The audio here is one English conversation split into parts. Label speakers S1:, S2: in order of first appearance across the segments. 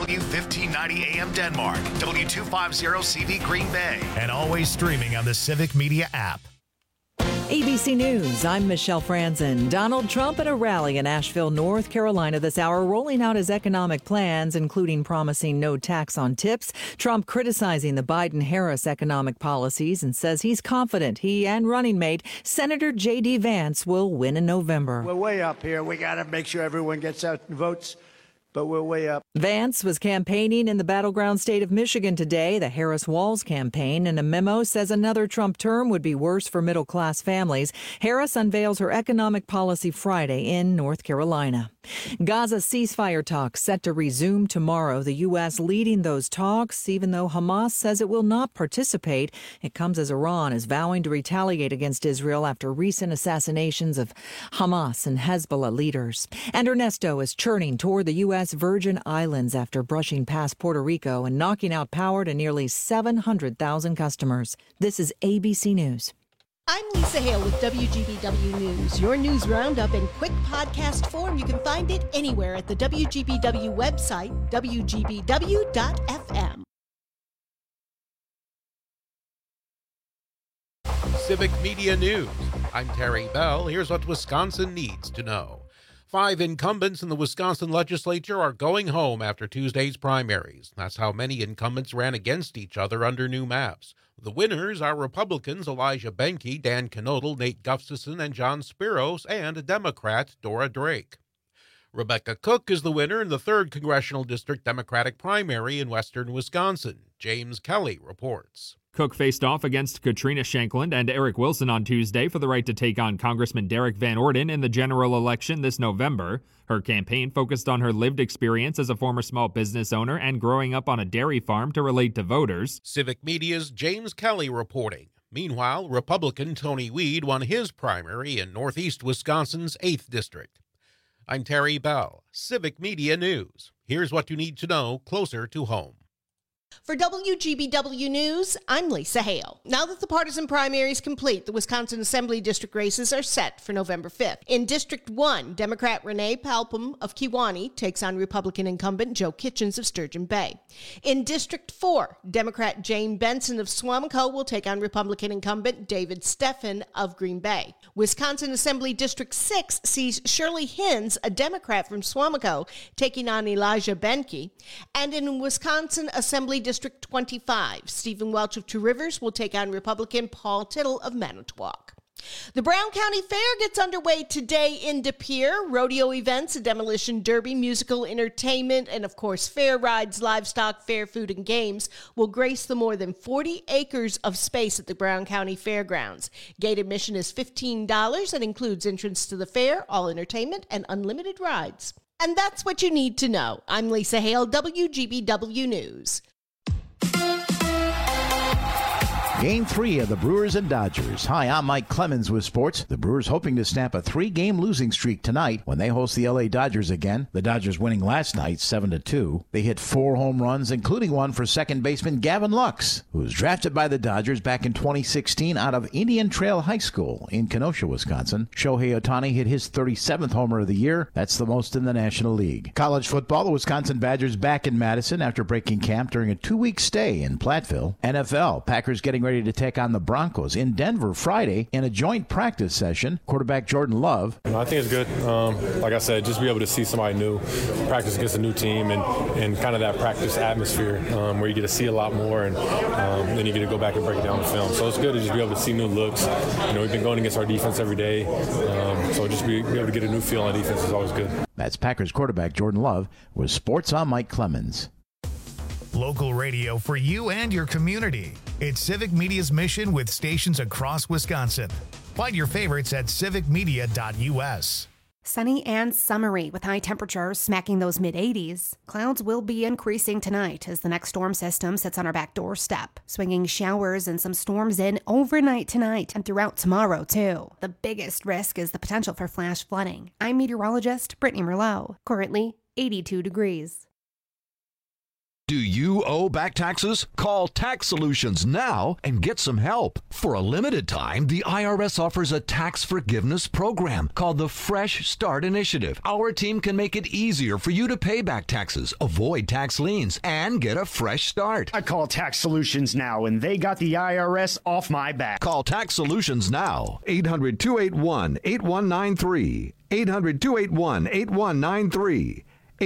S1: W1590 AM Denmark, W250CV Green Bay, and always streaming on the Civic Media app.
S2: ABC News, I'm Michelle Franzen. Donald Trump at a rally in Asheville, North Carolina this hour, rolling out his economic plans, including promising no tax on tips. Trump criticizing the Biden-Harris economic policies and says he's confident he and running mate Senator J.D. Vance will win in November.
S3: We're way up here. We got to make sure everyone gets out and votes. But we're way up.
S2: Vance was campaigning in the battleground state of Michigan today. The Harris-Walz campaign in a memo says another Trump term would be worse for middle-class families. Harris unveils her economic policy Friday in North Carolina. Gaza ceasefire talks set to resume tomorrow. The U.S. leading those talks, even though Hamas says it will not participate. It comes as Iran is vowing to retaliate against Israel after recent assassinations of Hamas and Hezbollah leaders. And Ernesto is churning toward the U.S. Virgin Islands after brushing past Puerto Rico and knocking out power to nearly 700,000 customers. This is ABC News.
S4: I'm Lisa Hale with WGBW News. Your news roundup in quick podcast form. You can find it anywhere at the WGBW website, WGBW.FM.
S5: Civic Media News. I'm Terry Bell. Here's what Wisconsin needs to know. 5 incumbents in the Wisconsin legislature are going home after Tuesday's primaries. That's how many incumbents ran against each other under new maps. The winners are Republicans Elijah Benke, Dan Knodel, Nate Gustafson, and John Spiros, and Democrat Dora Drake. Rebecca Cook is the winner in the 3rd Congressional District Democratic primary in western Wisconsin. James Kelly reports.
S6: Cook faced off against Katrina Shankland and Eric Wilson on Tuesday for the right to take on Congressman Derek Van Orden in the general election this November. Her campaign focused on her lived experience as a former small business owner and growing up on a dairy farm to relate to voters.
S5: Civic Media's James Kelly reporting. Meanwhile, Republican Tony Weed won his primary in northeast Wisconsin's 8th District. I'm Terry Bell, Civic Media News. Here's what you need to know closer to home.
S4: For WGBW News, I'm Lisa Hale. Now that the partisan primary is complete, the Wisconsin Assembly District races are set for November 5th. In District 1, Democrat Renee Palpum of Kewanee takes on Republican incumbent Joe Kitchens of Sturgeon Bay. In District 4, Democrat Jane Benson of Suamico will take on Republican incumbent David Steffen of Green Bay. Wisconsin Assembly District 6 sees Shirley Hinz, a Democrat from Suamico, taking on Elijah Benke. And in Wisconsin Assembly District 25, Stephen Welch of Two Rivers will take on Republican Paul Tittle of Manitowoc. The Brown County Fair gets underway today in De Pere. Rodeo events, a demolition derby, musical entertainment, and of course fair rides, livestock, fair food, and games will grace the more than 40 acres of space at the Brown County Fairgrounds. Gate admission is $15 and includes entrance to the fair, all entertainment, and unlimited rides. And that's what you need to know. I'm Lisa Hale, WGBW News.
S7: Game 3 of the Brewers and Dodgers. Hi, I'm Mike Clemens with sports. The Brewers hoping to snap a 3-game losing streak tonight when they host the LA Dodgers again. The Dodgers winning last night 7-2. They hit 4 home runs, including one for second baseman Gavin Lux, who was drafted by the Dodgers back in 2016 out of Indian Trail High School in Kenosha, Wisconsin. Shohei Ohtani hit his 37th homer of the year. That's the most in the National League. College football, the Wisconsin Badgers back in Madison after breaking camp during a 2-week stay in Platteville. NFL, Packers getting ready to take on the Broncos in Denver Friday in a joint practice session. Quarterback Jordan Love.
S8: I think it's good. Like I said, just be able to see somebody new, practice against a new team, and kind of that practice atmosphere where you get to see a lot more, and then you get to go back and break it down the film. So it's good to just be able to see new looks. We've been going against our defense every day, so just be able to get a new feel on defense is always good.
S7: That's Packers quarterback Jordan Love with Sports on Mike Clemens.
S1: Local radio for you and your community. It's Civic Media's mission with stations across Wisconsin. Find your favorites at civicmedia.us.
S9: Sunny and summery with high temperatures smacking those mid-80s. Clouds will be increasing tonight as the next storm system sits on our back doorstep, swinging showers and some storms in overnight tonight and throughout tomorrow, too. The biggest risk is the potential for flash flooding. I'm meteorologist Brittany Merlot. Currently 82 degrees.
S10: Do you You owe back taxes? Call Tax Solutions now and get some help. For a limited time, the IRS offers a tax forgiveness program called the Fresh Start Initiative. Our team can make it easier for you to pay back taxes, avoid tax liens, and get a fresh start.
S11: I call Tax Solutions now, and they got the IRS off my back.
S10: Call Tax Solutions now. 800-281-8193. 800-281-8193.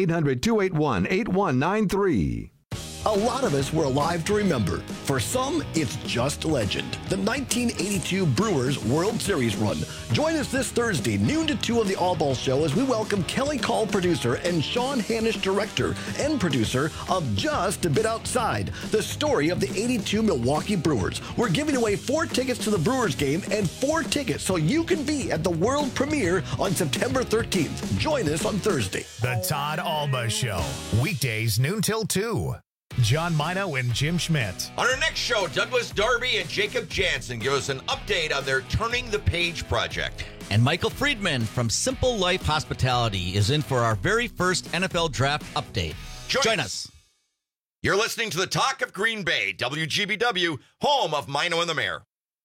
S10: 800-281-8193.
S12: A lot of us were alive to remember. For some, it's just legend. The 1982 Brewers World Series run. Join us this Thursday, noon to 2 on the All Ball Show as we welcome Kelly Call, producer, and Sean Hanisch, director and producer of Just a Bit Outside, the story of the 82 Milwaukee Brewers. We're giving away 4 tickets to the Brewers game and 4 tickets so you can be at the world premiere on September 13th. Join us on Thursday.
S1: The Todd Alba Show, weekdays noon till 2. John Mino and Jim Schmidt.
S13: On our next show, Douglas Darby and Jacob Jansen give us an update on their Turning the Page project.
S14: And Michael Friedman from Simple Life Hospitality is in for our very first NFL Draft update. Join us.
S13: You're listening to the Talk of Green Bay, WGBW, home of Mino and the Mayor.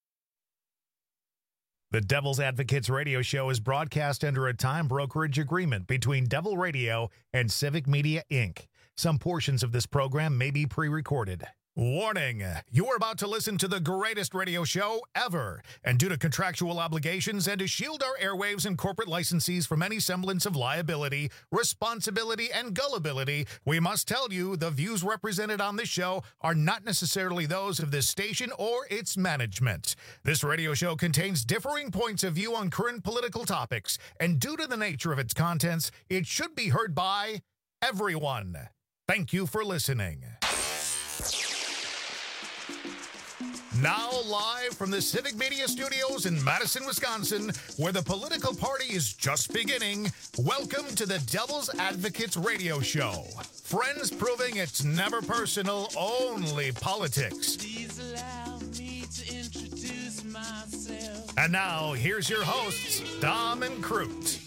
S1: The Devil's Advocates radio show is broadcast under a time brokerage agreement between Devil Radio and Civic Media, Inc. Some portions of this program may be pre-recorded. Warning, you are about to listen to the greatest radio show ever. And due to contractual obligations and to shield our airwaves and corporate licensees from any semblance of liability, responsibility, and gullibility, we must tell you the views represented on this show are not necessarily those of this station or its management. This radio show contains differing points of view on current political topics, and due to the nature of its contents, it should be heard by everyone. Thank you for listening. Now live from the Civic Media Studios in Madison, Wisconsin, where the political party is just beginning, welcome to the Devil's Advocates radio show. Friends proving it's never personal, only politics. Please allow me to introduce myself. And now, here's your hosts, Dom and Crute.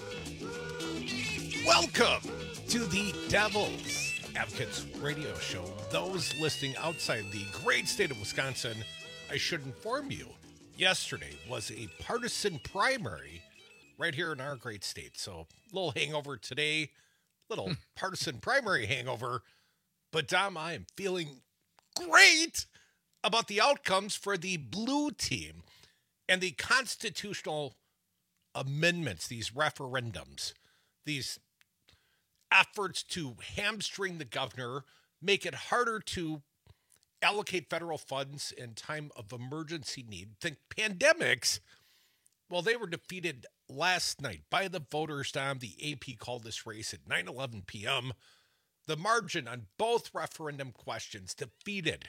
S5: Welcome to the Devil's Advocates radio show. Those listening outside the great state of Wisconsin, I should inform you, yesterday was a partisan primary right here in our great state. So a little hangover today, little partisan primary hangover. But Dom, I am feeling great about the outcomes for the blue team and the constitutional amendments, these referendums, these efforts to hamstring the governor, make it harder to allocate federal funds in time of emergency need. Think pandemics. Well, they were defeated last night by the voters. Dom, the AP called this race at 9:11 p.m. The margin on both referendum questions defeated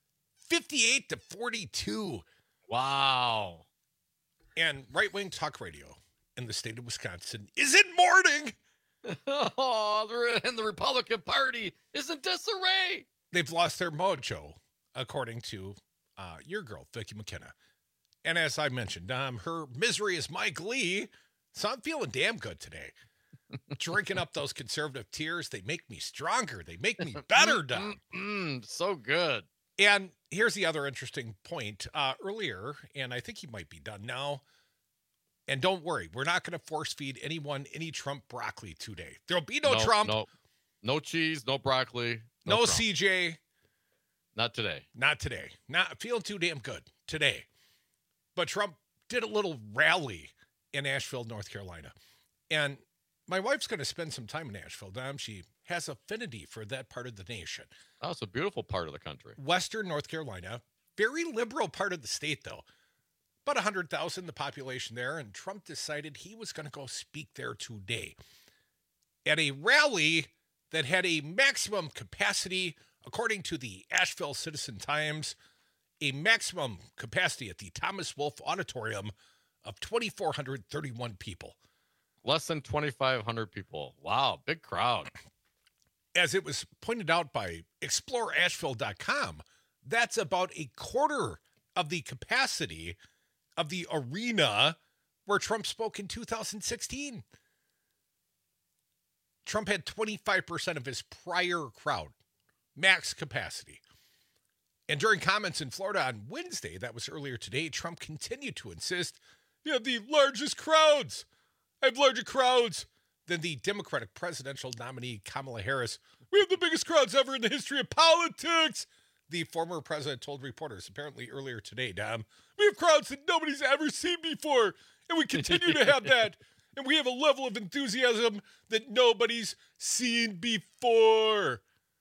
S5: 58-42.
S15: Wow.
S5: And right-wing talk radio in the state of Wisconsin is in mourning.
S15: Oh, and the Republican Party is in disarray.
S5: They've lost their mojo, according to your girl, Vicki McKenna. And as I mentioned, her misery is my glee, so I'm feeling damn good today. Drinking up those conservative tears, they make me stronger. They make me better, Dom.
S15: So good.
S5: And here's the other interesting point. Earlier, and I think he might be done now, and don't worry, we're not going to force feed anyone any Trump broccoli today. There'll be no Trump.
S15: No cheese, no broccoli.
S5: No
S15: Trump.
S5: CJ.
S15: Not today.
S5: Not today. Not feeling too damn good today. But Trump did a little rally in Asheville, North Carolina. And my wife's going to spend some time in Asheville. Dom, she has affinity for that part of the nation.
S15: Oh, it's a beautiful part of the country.
S5: Western North Carolina. Very liberal part of the state, though. About 100,000, the population there. And Trump decided he was going to go speak there today at a rally that had a maximum capacity, according to the Asheville Citizen Times, a maximum capacity at the Thomas Wolfe Auditorium of 2,431 people.
S15: Less than 2,500 people. Wow, big crowd.
S5: As it was pointed out by ExploreAsheville.com, that's about a quarter of the capacity of the arena where Trump spoke in 2016. Trump had 25% of his prior crowd
S16: max capacity. And during comments in Florida on Wednesday, that was earlier today, Trump continued to insist, you have the largest crowds. I have larger crowds than the Democratic presidential nominee Kamala Harris. We have the biggest crowds ever in the history of politics, the former president told reporters apparently earlier today, Dom. We have crowds that nobody's ever seen before, and we continue to have that. And we have a level of enthusiasm that nobody's seen before.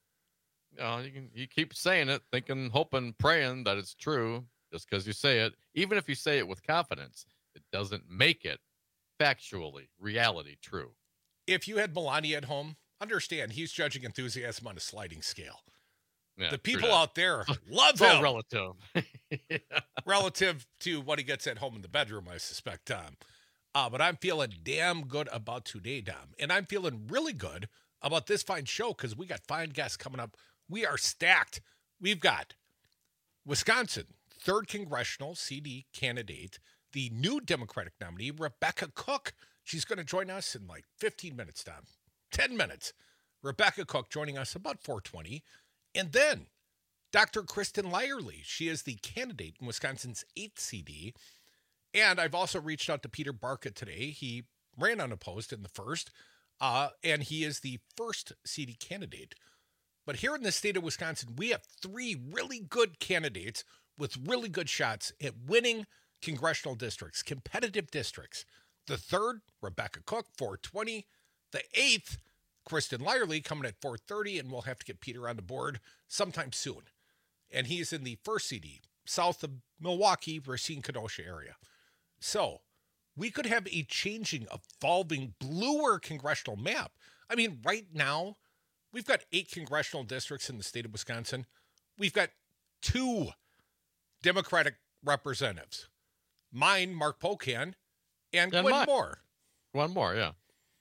S15: You keep saying it, thinking, hoping, praying that it's true just because you say it. Even if you say it with confidence, it doesn't make it factually, reality true.
S16: If you had Melania at home, understand he's judging enthusiasm on a sliding scale.
S15: Yeah,
S16: the people out there love
S15: him.
S16: All
S15: relative.
S16: Relative to what he gets at home in the bedroom, I suspect, Tom. But I'm feeling damn good about today, Dom. And I'm feeling really good about this fine show because we got fine guests coming up. We are stacked. We've got Wisconsin, 3rd Congressional CD candidate, the new Democratic nominee, Rebecca Cook. She's going to join us in like 15 minutes, Dom. 10 minutes. Rebecca Cook joining us about 4:20. And then Dr. Kristen Lyerly. She is the candidate in Wisconsin's 8th CD. And I've also reached out to Peter Barca today. He ran unopposed in the first, and he is the first CD candidate. But here in the state of Wisconsin, we have 3 really good candidates with really good shots at winning congressional districts, competitive districts. The 3rd, Rebecca Cook, 4:20. The 8th, Kristen Lyerly, coming at 4:30, and we'll have to get Peter on the board sometime soon. And he's in the first CD, south of Milwaukee, Racine, Kenosha area. So we could have a changing, evolving, bluer congressional map. I mean, right now, we've got 8 congressional districts in the state of Wisconsin. We've got 2 Democratic representatives. Mine, Mark Pocan, and Gwen Moore.
S15: One more, yeah.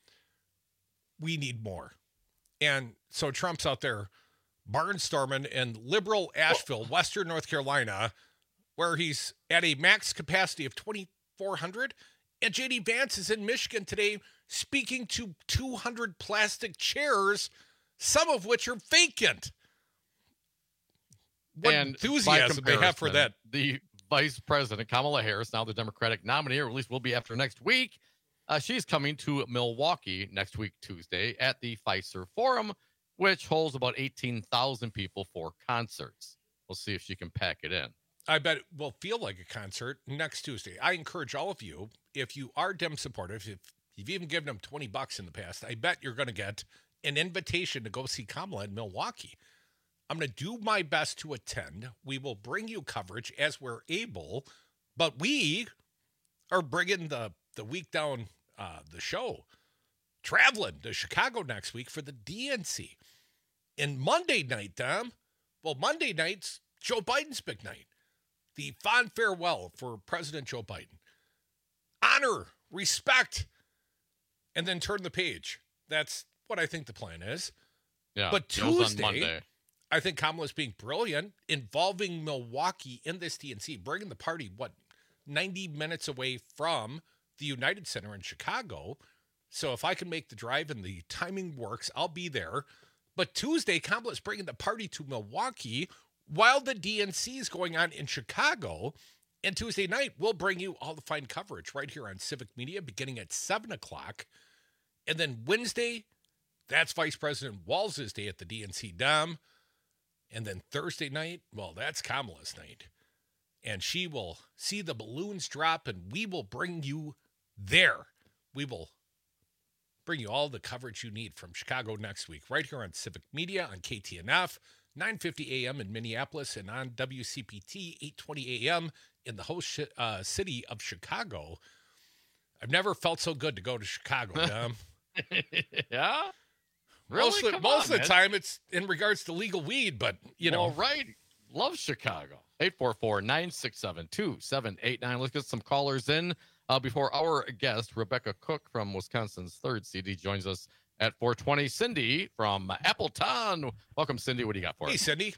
S16: We need more. And so Trump's out there barnstorming in liberal Asheville, Western North Carolina, where he's at a max capacity of 2,400. And J.D. Vance is in Michigan today speaking to 200 plastic chairs, some of which are vacant. What enthusiasm they have for that.
S15: The Vice President, Kamala Harris, now the Democratic nominee, or at least will be after next week, she's coming to Milwaukee next week, Tuesday, at the Fiserv Forum, which holds about 18,000 people for concerts. We'll see if she can pack it in.
S16: I bet it will feel like a concert next Tuesday. I encourage all of you, if you are Dem supportive, if you've even given them $20 in the past, I bet you're going to get an invitation to go see Kamala in Milwaukee. I'm going to do my best to attend. We will bring you coverage as we're able, but we are bringing the week down the show, traveling to Chicago next week for the DNC. And Monday night, Dom, well, Monday night's Joe Biden's big night. The fond farewell for President Joe Biden. Honor, respect, and then turn the page. That's what I think the plan is.
S15: Yeah,
S16: but Tuesday, I think Kamala's being brilliant, involving Milwaukee in this DNC, bringing the party, 90 minutes away from the United Center in Chicago. So if I can make the drive and the timing works, I'll be there. But Tuesday, Kamala's bringing the party to Milwaukee while the DNC is going on in Chicago. And Tuesday night, we'll bring you all the fine coverage right here on Civic Media beginning at 7 o'clock. And then Wednesday, that's Vice President Walz's day at the DNC Dom. And then Thursday night, well, that's Kamala's night. And she will see the balloons drop, and we will bring you there. We will bring you all the coverage you need from Chicago next week, right here on Civic Media, on KTNF, 950 AM in Minneapolis, and on WCPT, 820 AM in the host city of Chicago. I've never felt so good to go to Chicago, Dom.
S15: Yeah? Really?
S16: Most of the time, it's in regards to legal weed, but, you know.
S15: All right. Love Chicago. 844-967-2789. Let's get some callers in before our guest, Rebecca Cook from Wisconsin's 3rd CD, joins us at 4:20. Cindy from Appleton. Welcome, Cindy. What do you got for us?
S16: Hey, Cindy.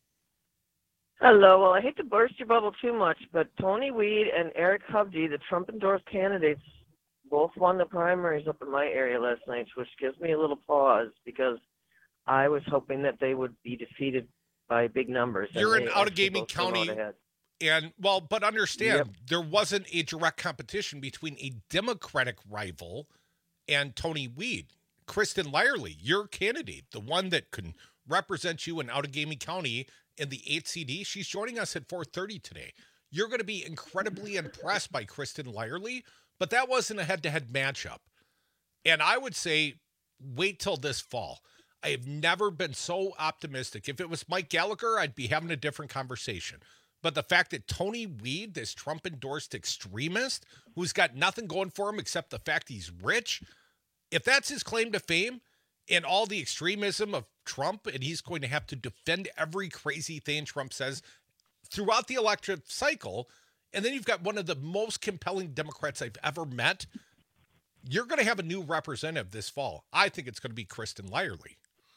S17: Hello. Well, I hate to burst your bubble too much, but Tony Weed and Eric Hovde, the Trump-endorsed candidates, both won the primaries up in my area last night, which gives me a little pause because I was hoping that they would be defeated by big numbers.
S16: You're in Outagamie County. And, but understand, there wasn't a direct competition between a Democratic rival and Tony Weed. Kristen Lyerly, your candidate, the one that can represent you in Outagamie County in the 8th CD, she's joining us at 4:30 today. You're going to be incredibly impressed by Kristen Lyerly, but that wasn't a head-to-head matchup. And I would say, wait till this fall. I have never been so optimistic. If it was Mike Gallagher, I'd be having a different conversation. But the fact that Tony Weed, this Trump-endorsed extremist, who's got nothing going for him except the fact he's rich, if that's his claim to fame and all the extremism of Trump, and he's going to have to defend every crazy thing Trump says throughout the election cycle, and then you've got one of the most compelling Democrats I've ever met, you're going to have a new representative this fall. I think it's going to be Kristen Lyerly.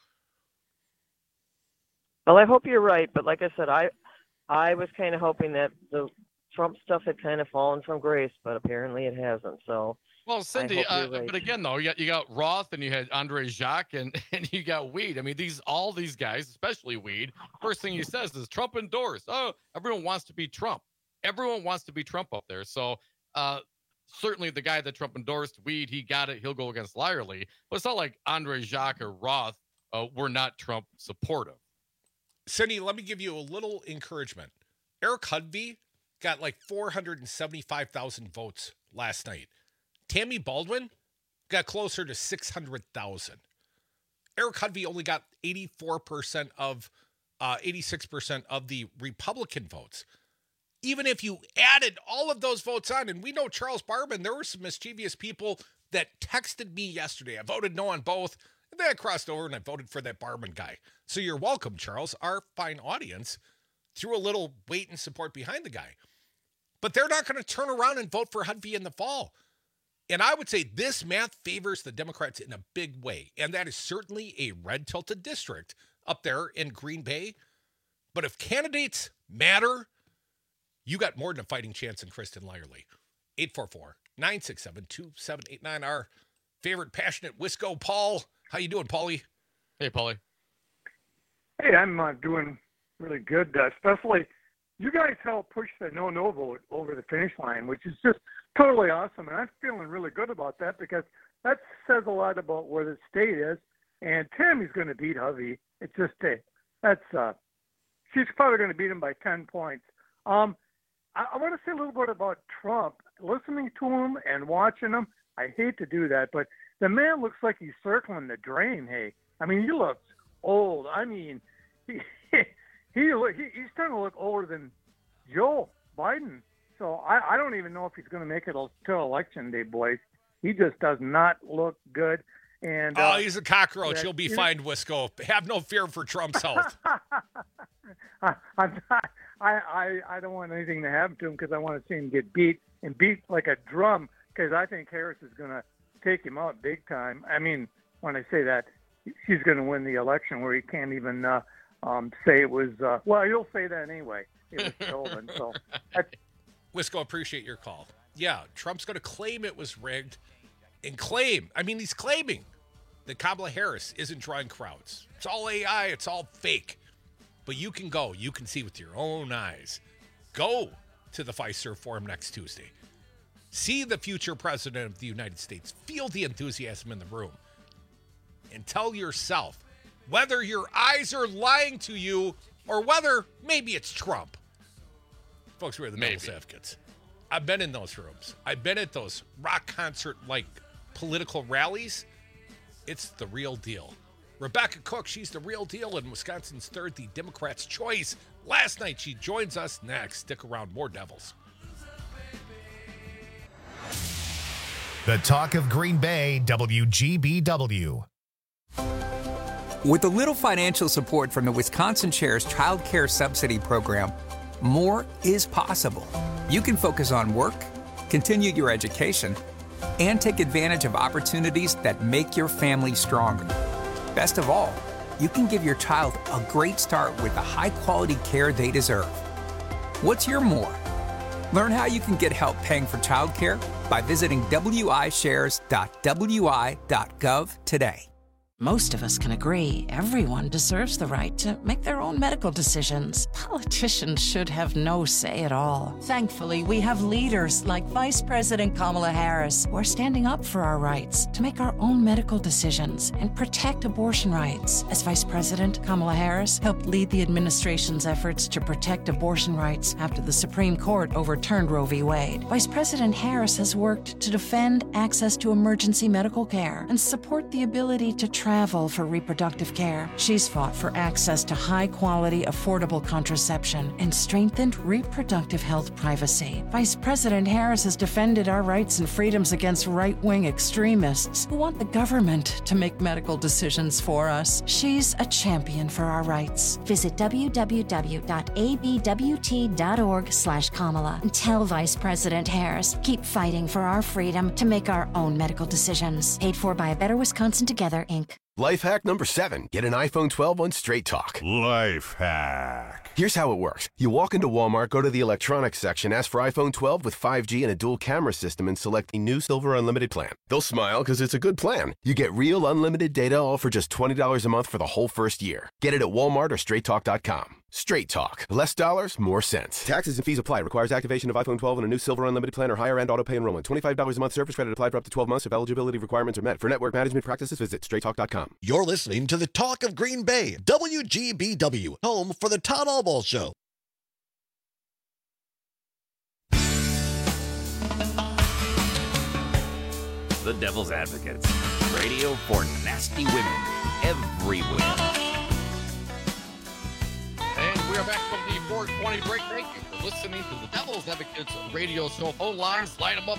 S17: Well, I hope you're right, but like I said, I was kind of hoping that the Trump stuff had kind of fallen from grace, but apparently it hasn't. So,
S15: well, Cindy,
S17: right.
S15: But again, though, you got Roth and you had Andre Jacques and you got Weed. I mean, all these guys, especially Weed, first thing he says is Trump endorsed. Oh, everyone wants to be Trump. Everyone wants to be Trump up there. So, certainly the guy that Trump endorsed, Weed, he got it. He'll go against Lyerly. But it's not like Andre Jacques or Roth were not Trump supportive.
S16: Cindy, let me give you a little encouragement. Eric Hudvey got like 475,000 votes last night. Tammy Baldwin got closer to 600,000. Eric Hudvey only got 86% of the Republican votes. Even if you added all of those votes on, and we know Charles Barban, there were some mischievous people that texted me yesterday. I voted no on both. And then I crossed over and I voted for that Barban guy. So you're welcome, Charles. Our fine audience threw a little weight and support behind the guy. But they're not going to turn around and vote for Hudvey in the fall. And I would say this math favors the Democrats in a big way. And that is certainly a red-tilted district up there in Green Bay. But if candidates matter, you got more than a fighting chance in Kristen Lyerly. 844-967-2789. Our favorite passionate Wisco, Paul. How you doing, Paulie?
S15: Hey, Paulie.
S18: Hey, I'm doing really good. Especially, you guys helped push the no vote over the finish line, which is just totally awesome. And I'm feeling really good about that because that says a lot about where the state is. And Tammy's going to beat Hovey. It's just she's probably going to beat him by 10 points. I want to say a little bit about Trump. Listening to him and watching him, I hate to do that, but the man looks like he's circling the drain. Hey, I mean, he looks old. I mean, he's starting to look older than Joe Biden. So I don't even know if he's going to make it till Election Day, boys. He just does not look good. And
S16: he's a cockroach. He'll be fine, Wisco. Have no fear for Trump's health.
S18: I'm not. I don't want anything to happen to him because I want to see him get beat like a drum because I think Harris is going to take him out big time. I mean, when I say that, she's going to win the election where he can't even say it was, you'll say that anyway. It was stolen. So,
S16: Wisco, appreciate your call. Yeah, Trump's going to claim it was rigged and he's claiming that Kamala Harris isn't drawing crowds. It's all AI. It's all fake. But you can go. You can see with your own eyes. Go to the Fiserv Forum next Tuesday. See the future president of the United States. Feel the enthusiasm in the room. And tell yourself whether your eyes are lying to you or whether maybe it's Trump. Folks, we're the devil's advocates. I've been in those rooms. I've been at those rock concert-like political rallies. It's the real deal. Rebecca Cook, she's the real deal in Wisconsin's third, the Democrats' choice. Last night, she joins us next. Stick around, more Devils.
S1: The talk of Green Bay, WGBW.
S19: With a little financial support from the Wisconsin Shares Child Care Subsidy Program, more is possible. You can focus on work, continue your education, and take advantage of opportunities that make your family stronger. Best of all, you can give your child a great start with the high-quality care they deserve. What's your more? Learn how you can get help paying for childcare by visiting wishares.wi.gov today.
S20: Most of us can agree everyone deserves the right to make their own medical decisions. Politicians should have no say at all. Thankfully, we have leaders like Vice President Kamala Harris who are standing up for our rights to make our own medical decisions and protect abortion rights. As Vice President, Kamala Harris helped lead the administration's efforts to protect abortion rights after the Supreme Court overturned Roe v. Wade. Vice President Harris has worked to defend access to emergency medical care and support the ability to travel for reproductive care. She's fought for access to high-quality, affordable contraception and strengthened reproductive health privacy. Vice President Harris has defended our rights and freedoms against right-wing extremists who want the government to make medical decisions for us. She's a champion for our rights.
S21: Visit www.abwt.org/Kamala and tell Vice President Harris, keep fighting for our freedom to make our own medical decisions. Paid for by A Better Wisconsin Together, Inc.
S22: Life hack number 7. Get an iPhone 12 on Straight Talk.
S23: Life hack.
S22: Here's how it works. You walk into Walmart, go to the electronics section, ask for iPhone 12 with 5G and a dual camera system, and select the new Silver Unlimited plan. They'll smile because it's a good plan. You get real unlimited data all for just $20 a month for the whole first year. Get it at Walmart or StraightTalk.com. Straight Talk. Less dollars, more sense. Taxes and fees apply. Requires activation of iPhone 12 and a new Silver Unlimited plan or higher end auto pay enrollment. $25 a month service credit applied for up to 12 months if eligibility requirements are met. For network management practices, visit StraightTalk.com.
S12: You're listening to the Talk of Green Bay, WGBW, home for the Todd Albaugh Show.
S24: The Devil's Advocates. Radio for nasty women everywhere.
S15: And we are back from the 420 break. Thank you for listening to the Devil's Advocates radio show. Phone lines, line them up,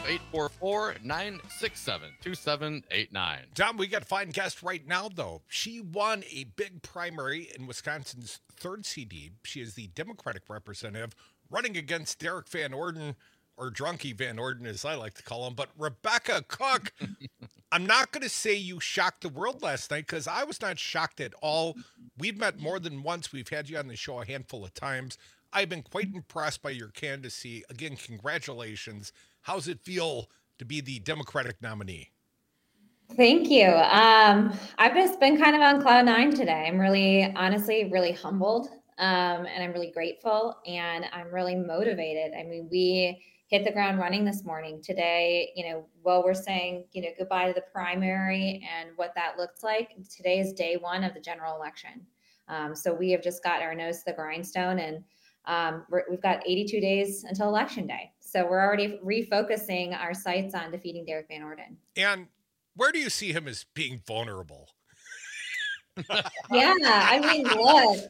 S15: 844-967-2789.
S16: Tom, we got a fine guest right now, though. She won a big primary in Wisconsin's 3rd CD. She is the Democratic representative running against Derek Van Orden, or Drunky Van Orden, as I like to call him. But Rebecca Cook, I'm not going to say you shocked the world last night, because I was not shocked at all. We've met more than once. We've had you on the show a handful of times. I've been quite impressed by your candidacy. Again, congratulations. How's it feel to be the Democratic nominee?
S25: Thank you. I've just been kind of on cloud 9 today. I'm really, honestly, really humbled, and I'm really grateful, and I'm really motivated. I mean, we hit the ground running this morning. Today, while we're saying, goodbye to the primary and what that looks like, today is day 1 of the general election. So we have just got our nose to the grindstone, and we've got 82 days until Election Day. So we're already refocusing our sights on defeating Derek Van Orden.
S16: And where do you see him as being vulnerable?
S25: Yeah, I mean, look,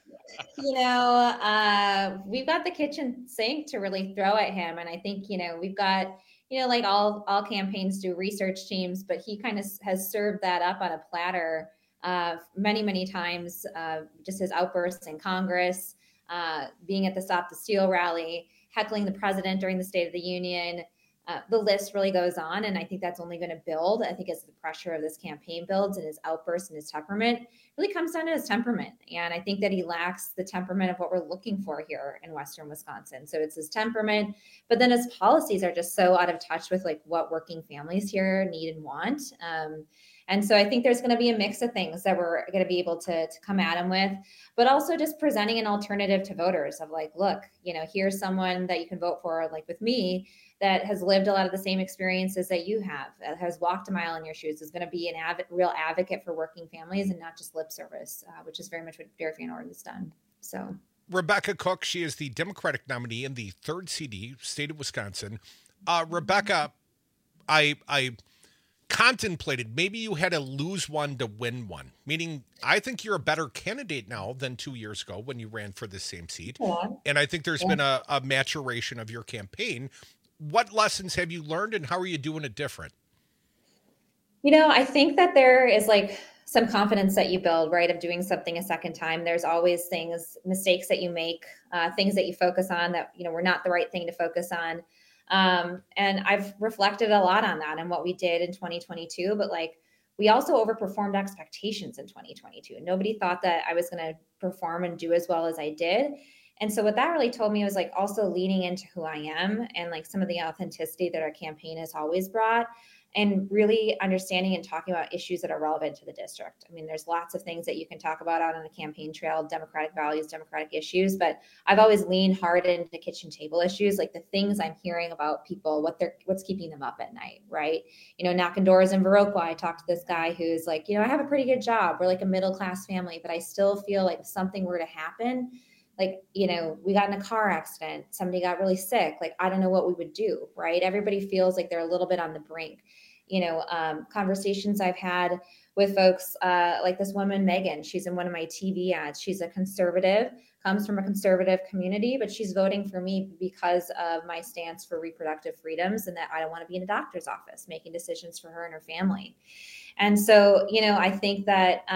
S25: we've got the kitchen sink to really throw at him. And I think, we've got, like all campaigns do, research teams, but he kind of has served that up on a platter many, many times. Just his outbursts in Congress, being at the Stop the Steal rally, heckling the president during the State of the Union. The list really goes on, and I think that's only going to build. I think as the pressure of this campaign builds and his outbursts and his temperament, really comes down to his temperament. And I think that he lacks the temperament of what we're looking for here in Western Wisconsin. So it's his temperament, but then his policies are just so out of touch with like what working families here need and want. And so I think there's going to be a mix of things that we're going to be able to come at him with, but also just presenting an alternative to voters of like, look, here's someone that you can vote for, like with me, that has lived a lot of the same experiences that you have, that has walked a mile in your shoes, is going to be a real advocate for working families and not just lip service, which is very much what Derek Van Orden has done. So
S16: Rebecca Cook, she is the Democratic nominee in the 3rd CD, state of Wisconsin. Rebecca, I contemplated maybe you had to lose one to win one, meaning I think you're a better candidate now than 2 years ago when you ran for the same seat. Yeah. And I think there's been a maturation of your campaign. What lessons have you learned, and how are you doing it different?
S25: I think that there is like some confidence that you build, right, of doing something a second time. There's always mistakes that you make, things that you focus on that, were not the right thing to focus on. And I've reflected a lot on that and what we did in 2022, but like we also overperformed expectations in 2022. Nobody thought that I was going to perform and do as well as I did. And so what that really told me was like also leaning into who I am and like some of the authenticity that our campaign has always brought, and really understanding and talking about issues that are relevant to the district. I mean, there's lots of things that you can talk about out on the campaign trail, Democratic values, Democratic issues, but I've always leaned hard into kitchen table issues, like the things I'm hearing about people, what's keeping them up at night, right? Knocking doors in Viroqua. I talked to this guy who's like, I have a pretty good job. We're like a middle-class family, but I still feel like if something were to happen, like, we got in a car accident, somebody got really sick, like, I don't know what we would do, right? Everybody feels like they're a little bit on the brink. Conversations I've had with folks like this woman, Megan, she's in one of my TV ads. She's a conservative, comes from a conservative community, but she's voting for me because of my stance for reproductive freedoms and that I don't want to be in a doctor's office making decisions for her and her family. And so, I think that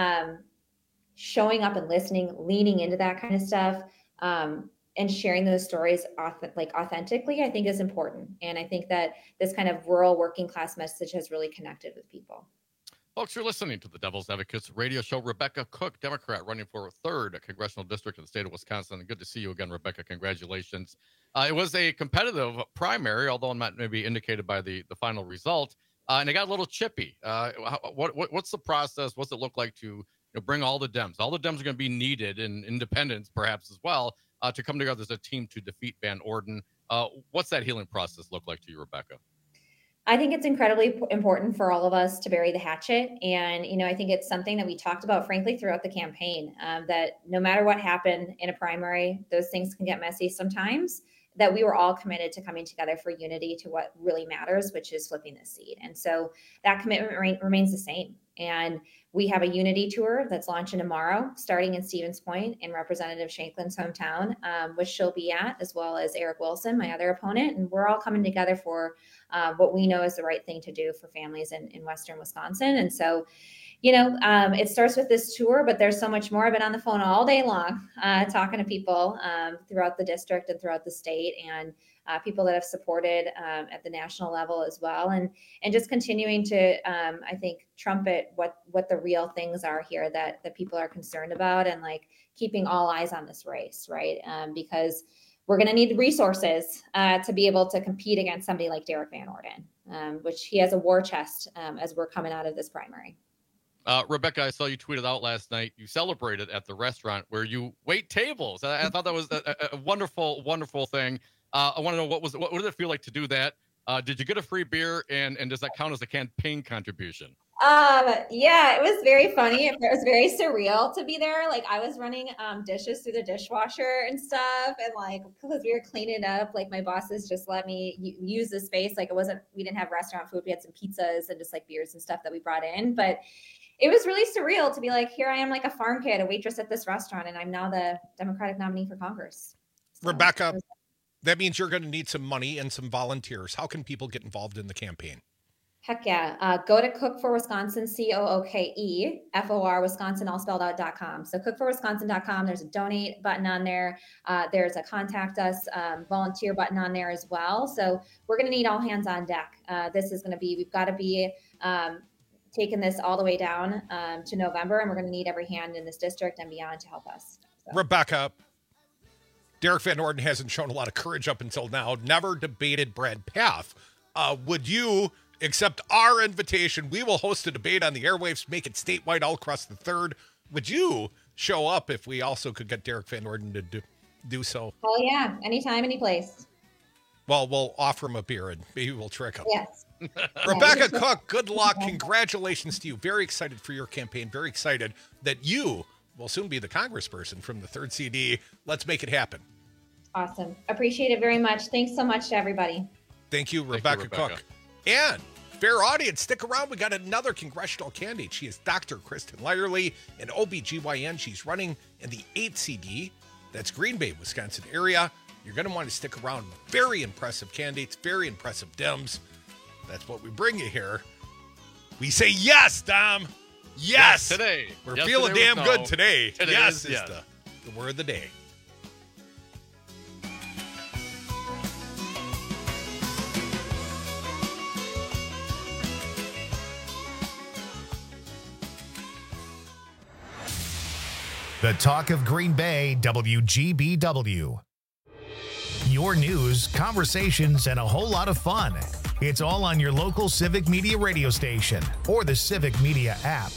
S25: showing up and listening, leaning into that kind of stuff, and sharing those stories authentically, I think is important. And I think that this kind of rural working class message has really connected with people.
S15: Folks, you're listening to the Devil's Advocates radio show. Rebecca Cook, Democrat, running for a 3rd congressional district in the state of Wisconsin. Good to see you again, Rebecca. Congratulations. It was a competitive primary, although not maybe indicated by the final result. And it got a little chippy. What's the process? What's it look like to bring all the Dems? All the Dems are going to be needed, and independents perhaps as well, to come together as a team to defeat Van Orden. What's that healing process look like to you, Rebecca?
S25: I think it's incredibly important for all of us to bury the hatchet. And, I think it's something that we talked about, frankly, throughout the campaign, that no matter what happened in a primary, those things can get messy sometimes, that we were all committed to coming together for unity to what really matters, which is flipping the seat. And so that commitment remains the same. And we have a unity tour that's launching tomorrow, starting in Stevens Point in Representative Shanklin's hometown, which she'll be at, as well as Eric Wilson, my other opponent. And we're all coming together for what we know is the right thing to do for families in Western Wisconsin. And so, it starts with this tour, but there's so much more. I've been on the phone all day long talking to people throughout the district and throughout the state, and people that have supported at the national level as well, and just continuing to, I think, trumpet what the real things are here that people are concerned about, and like keeping all eyes on this race, right? Because we're going to need the resources to be able to compete against somebody like Derek Van Orden, which he has a war chest as we're coming out of this primary.
S15: Rebecca, I saw you tweeted out last night. You celebrated at the restaurant where you wait tables. I thought that was a wonderful, wonderful thing. I want to know what did it feel like to do that? Did you get a free beer, and does that count as a campaign contribution?
S25: Yeah, it was very funny. It was very surreal to be there. Like, I was running dishes through the dishwasher and stuff, and like because we were cleaning up, like my bosses just let me use the space. Like we didn't have restaurant food. We had some pizzas and just like beers and stuff that we brought in, but it was really surreal to be like, here I am, like a farm kid, a waitress at this restaurant, and I'm now the Democratic nominee for Congress. So,
S16: Rebecca, that means you're going to need some money and some volunteers. How can people get involved in the campaign?
S25: Heck yeah. Go to Cook for Wisconsin, COOKE, Wisconsin, all spelled out.com. So cookforwisconsin.com. There's a donate button on there. There's a contact us volunteer button on there as well. So we're going to need all hands on deck. This is going to be, we've got to be taking this all the way down to November, and we're going to need every hand in this district and beyond to help us. So.
S16: Rebecca, Derek Van Orden hasn't shown a lot of courage up until now, never debated Brad Pfaff. Would you accept our invitation? We will host a debate on the airwaves, make it statewide all across the 3rd. Would you show up if we also could get Derek Van Orden to do so?
S25: Oh, yeah. Anytime, any place.
S16: Well, we'll offer him a beer and maybe we'll trick him.
S25: Yes.
S16: Rebecca Cook, good luck. Congratulations to you. Very excited for your campaign. Very excited that you will soon be the congressperson from the 3rd CD. Let's make it happen.
S25: Awesome. Appreciate it very much. Thanks so much to everybody.
S16: Thank you, Rebecca Cook. And fair audience, stick around. We got another congressional candidate. She is Dr. Kristen Lyerly, an OBGYN. She's running in the 8th CD. That's Green Bay, Wisconsin area. You're going to want to stick around. Very impressive candidates, very impressive Dems. That's what we bring you here. We say yes, Dom. Yes.
S15: Today.
S16: We're
S15: yes,
S16: feeling
S15: today
S16: damn good today.
S15: Today
S16: yes
S15: is
S16: yes. The word of the day.
S1: The talk of Green Bay, WGBW. Your news, conversations, and a whole lot of fun. It's all on your local Civic Media radio station or the Civic Media app.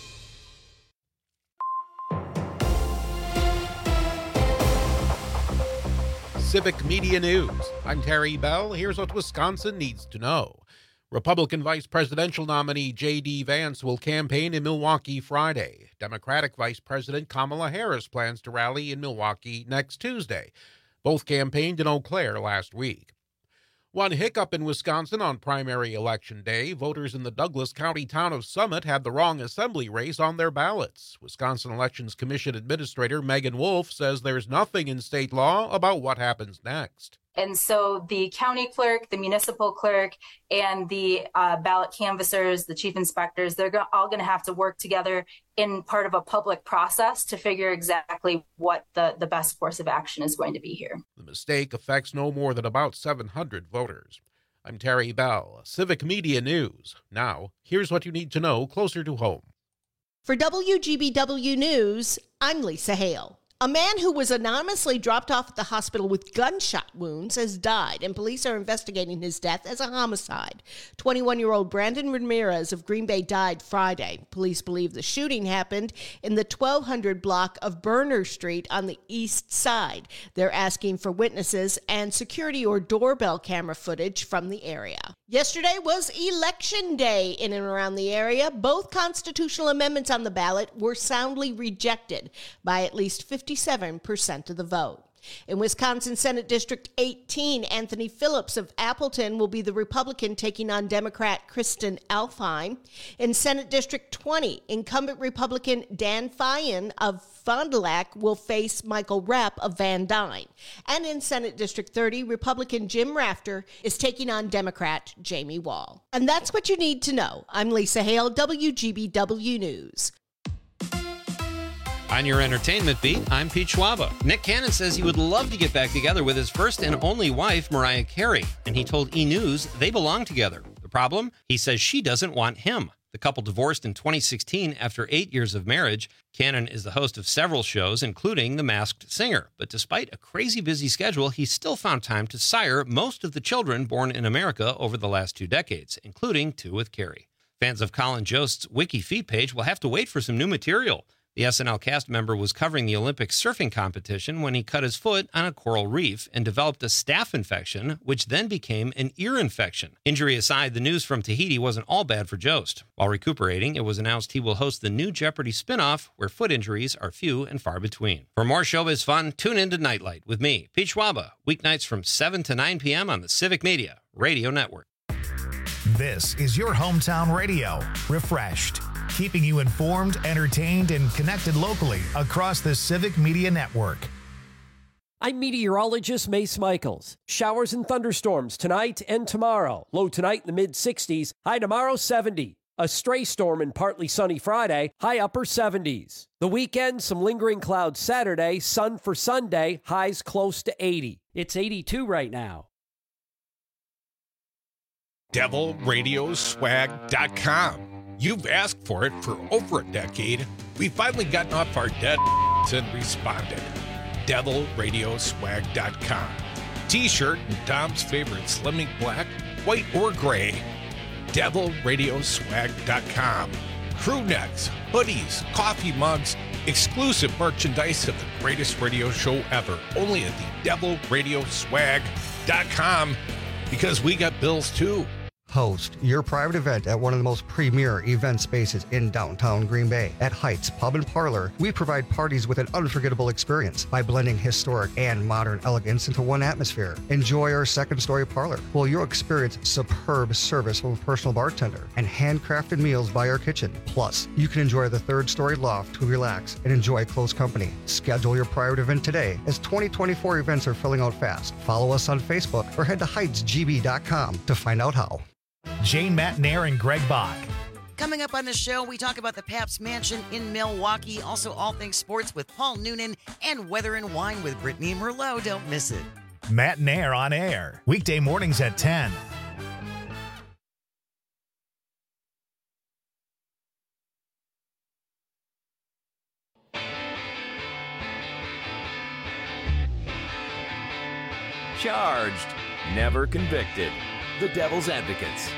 S5: Civic Media News. I'm Terry Bell. Here's what Wisconsin needs to know. Republican vice presidential nominee J.D. Vance will campaign in Milwaukee Friday. Democratic Vice President Kamala Harris plans to rally in Milwaukee next Tuesday. Both campaigned in Eau Claire last week. One hiccup in Wisconsin on primary election day. Voters in the Douglas County town of Summit had the wrong assembly race on their ballots. Wisconsin Elections Commission Administrator Megan Wolf says there's nothing in state law about what happens next.
S2: And so the county clerk, the municipal clerk, and the ballot canvassers, the chief inspectors, they're all going to have to work together in part of a public process to figure exactly what the best course of action is going to be here.
S5: The mistake affects no more than about 700 voters. I'm Terry Bell, Civic Media News. Now, here's what you need to know closer to home.
S3: For WGBW News, I'm Lisa Hale. A man who was anonymously dropped off at the hospital with gunshot wounds has died, and police are investigating his death as a homicide. 21-year-old Brandon Ramirez of Green Bay died Friday. Police believe the shooting happened in the 1200 block of Berner Street on the east side. They're asking for witnesses and security or doorbell camera footage from the area. Yesterday was Election Day in and around the area. Both constitutional amendments on the ballot were soundly rejected by at least 57% of the vote. In Wisconsin Senate District 18, Anthony Phillips of Appleton will be the Republican taking on Democrat Kristen Alfine. In Senate District 20, incumbent Republican Dan Fyan of Fond du Lac will face Michael Repp of Van Dyne. And in Senate District 30, Republican Jim Rafter is taking on Democrat Jamie Wall. And that's what you need to know. I'm Lisa Hale, WGBW News.
S4: On your entertainment beat, I'm Pete Schwaba. Nick Cannon says he would love to get back together with his first and only wife, Mariah Carey, and he told E! News they belong together. The problem? He says she doesn't want him. The couple divorced in 2016 after 8 years of marriage. Cannon is the host of several shows, including The Masked Singer. But despite a crazy busy schedule, he still found time to sire most of the children born in America over the last 2 decades, including 2 with Carey. Fans of Colin Jost's Wiki feed page will have to wait for some new material. The SNL cast member was covering the Olympic surfing competition when he cut his foot on a coral reef and developed a staph infection, which then became an ear infection. Injury aside, the news from Tahiti wasn't all bad for Jost. While recuperating, it was announced he will host the new Jeopardy spinoff, where foot injuries are few and far between. For more showbiz fun, tune in to Nightlight with me, Pete Schwaba, weeknights from 7 to 9 p.m. on the Civic Media Radio Network.
S1: This is your hometown radio, refreshed, keeping you informed, entertained, and connected locally across the Civic Media Network.
S6: I'm meteorologist Mace Michaels. Showers and thunderstorms tonight and tomorrow. Low tonight in the mid-60s, high tomorrow 70. A stray storm and partly sunny Friday, high upper 70s. The weekend, some lingering clouds Saturday, sun for Sunday, highs close to 80. It's 82 right now.
S16: DevilRadioswag.com. You've asked for it for over a decade. We've finally gotten off our dead and responded. DevilRadioswag.com. T-shirt and Dom's favorite slimming black, white, or gray. DevilRadioswag.com. Crew necks, hoodies, coffee mugs, exclusive merchandise of the greatest radio show ever. Only at the DevilRadioswag.com, because we got bills too.
S8: Host your private event at one of the most premier event spaces in downtown Green Bay. At Heights Pub and Parlor, we provide parties with an unforgettable experience by blending historic and modern elegance into one atmosphere. Enjoy our second-story parlor, while you'll experience superb service from a personal bartender and handcrafted meals by our kitchen. Plus, you can enjoy the third-story loft to relax and enjoy close company. Schedule your private event today, as 2024 events are filling out fast. Follow us on Facebook or head to heightsgb.com to find out how.
S1: Jane Matnair and Greg Bach.
S26: Coming up on the show, we talk about the Pabst Mansion in Milwaukee, also all things sports with Paul Noonan, and Weather and Wine with Brittany Merlot. Don't miss it.
S1: Matnair on air, weekday mornings at 10.
S24: Charged, never convicted. The Devil's Advocates.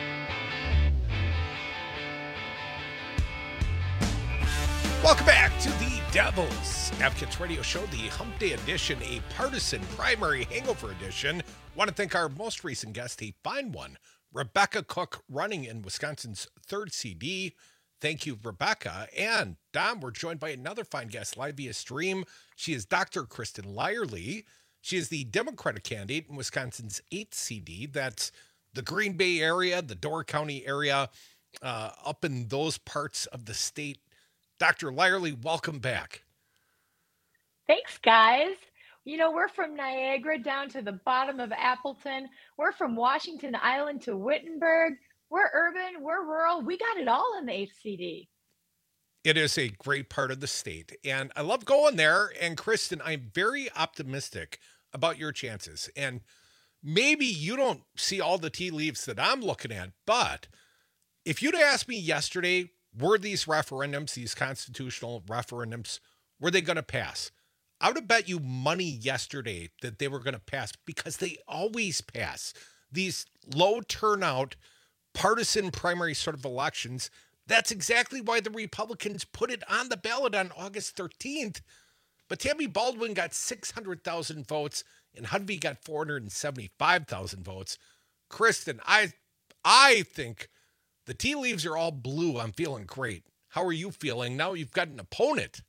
S16: Welcome back to the Devil's Advocates Radio Show, the Hump Day edition, a partisan primary hangover edition. Want to thank our most recent guest, a fine one, Rebecca Cook, running in Wisconsin's 3rd CD. Thank you, Rebecca. And Dom, we're joined by another fine guest live via stream. She is Dr. Kristen Lyerly. She is the Democratic candidate in Wisconsin's 8th CD. That's the Green Bay area, the Door County area, up in those parts of the state. Dr. Lyerly, welcome back.
S7: Thanks, guys. You know, we're from Niagara down to the bottom of Appleton. We're from Washington Island to Wittenberg. We're urban, we're rural. We got it all in the 8th CD.
S16: It is a great part of the state, and I love going there. And Kristen, I'm very optimistic about your chances. And maybe you don't see all the tea leaves that I'm looking at, but if you'd asked me yesterday, were these referendums, these constitutional referendums, were they going to pass? I would have bet you money yesterday that they were going to pass, because they always pass. These low turnout, partisan primary sort of elections, that's exactly why the Republicans put it on the ballot on August 13th. But Tammy Baldwin got 600,000 votes, and Hudvey got 475,000 votes. Kristen, I think the tea leaves are all blue. I'm feeling great. How are you feeling now you've got an opponent?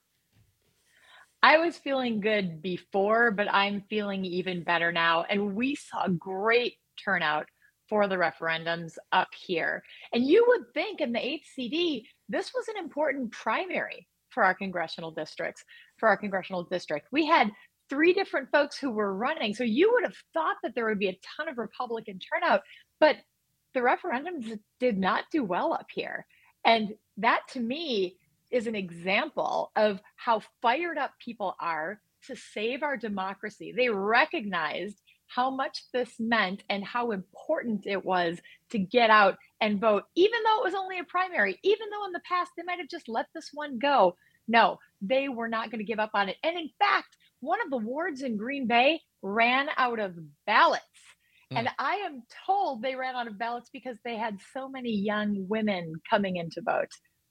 S7: I was feeling good before, but I'm feeling even better now. And we saw great turnout for the referendums up here. And you would think in the 8th CD, this was an important primary for our congressional districts, for our congressional district. We had 3 different folks who were running. So you would have thought that there would be a ton of Republican turnout, but the referendums did not do well up here. And that, to me, is an example of how fired up people are to save our democracy. They recognized how much this meant and how important it was to get out and vote, even though it was only a primary, even though in the past they might have just let this one go. No, they were not going to give up on it. And in fact, one of the wards in Green Bay ran out of ballots. And I am told they ran out of ballots because they had so many young women coming in to vote.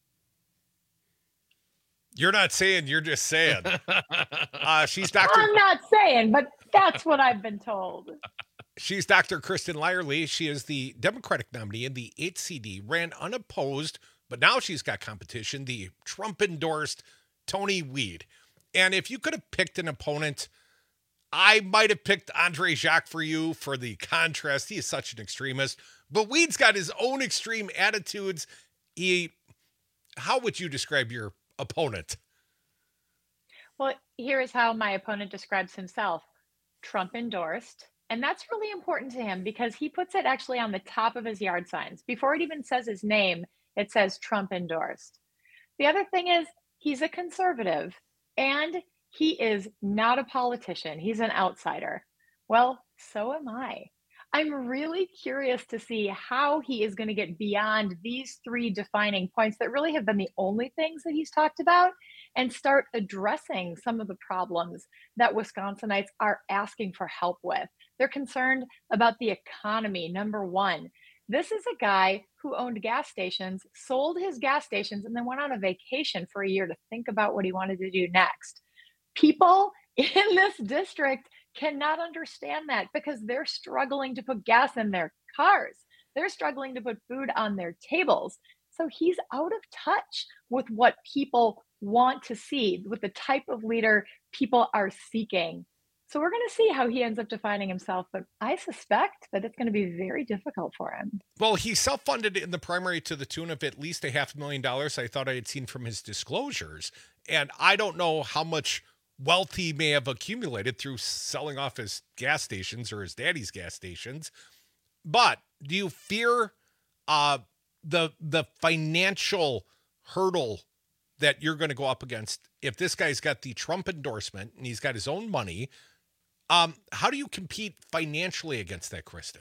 S16: You're not saying, you're just saying. She's Dr.
S7: I'm not saying, but that's what I've been told.
S16: She's Dr. Kristen Lyerly. She is the Democratic nominee in the 8th CD, ran unopposed, but now she's got competition, the Trump-endorsed Tony Weed. And if you could have picked an opponent, I might have picked Andre Jacques for you for the contrast. He is such an extremist, but Weed's got his own extreme attitudes. How would you describe your opponent?
S7: Well, here is how my opponent describes himself. Trump endorsed. And that's really important to him because he puts it actually on the top of his yard signs. Before it even says his name, it says Trump endorsed. The other thing is he's a conservative and he is not a politician. He's an outsider. Well, so am I. I'm really curious to see how he is going to get beyond these 3 defining points that really have been the only things that he's talked about and start addressing some of the problems that Wisconsinites are asking for help with. They're concerned about the economy, number one. This is a guy who owned gas stations, sold his gas stations, and then went on a vacation for a year to think about what he wanted to do next. People in this district cannot understand that because they're struggling to put gas in their cars. They're struggling to put food on their tables. So he's out of touch with what people want to see, with the type of leader people are seeking. So we're going to see how he ends up defining himself, but I suspect that it's going to be very difficult for him.
S16: Well, he self-funded in the primary to the tune of at least $500,000. I thought I had seen from his disclosures. And I don't know how much wealth he may have accumulated through selling off his gas stations or his daddy's gas stations. But do you fear the financial hurdle that you're going to go up against if this guy's got the Trump endorsement and he's got his own money? How do you compete financially against that, Kristen?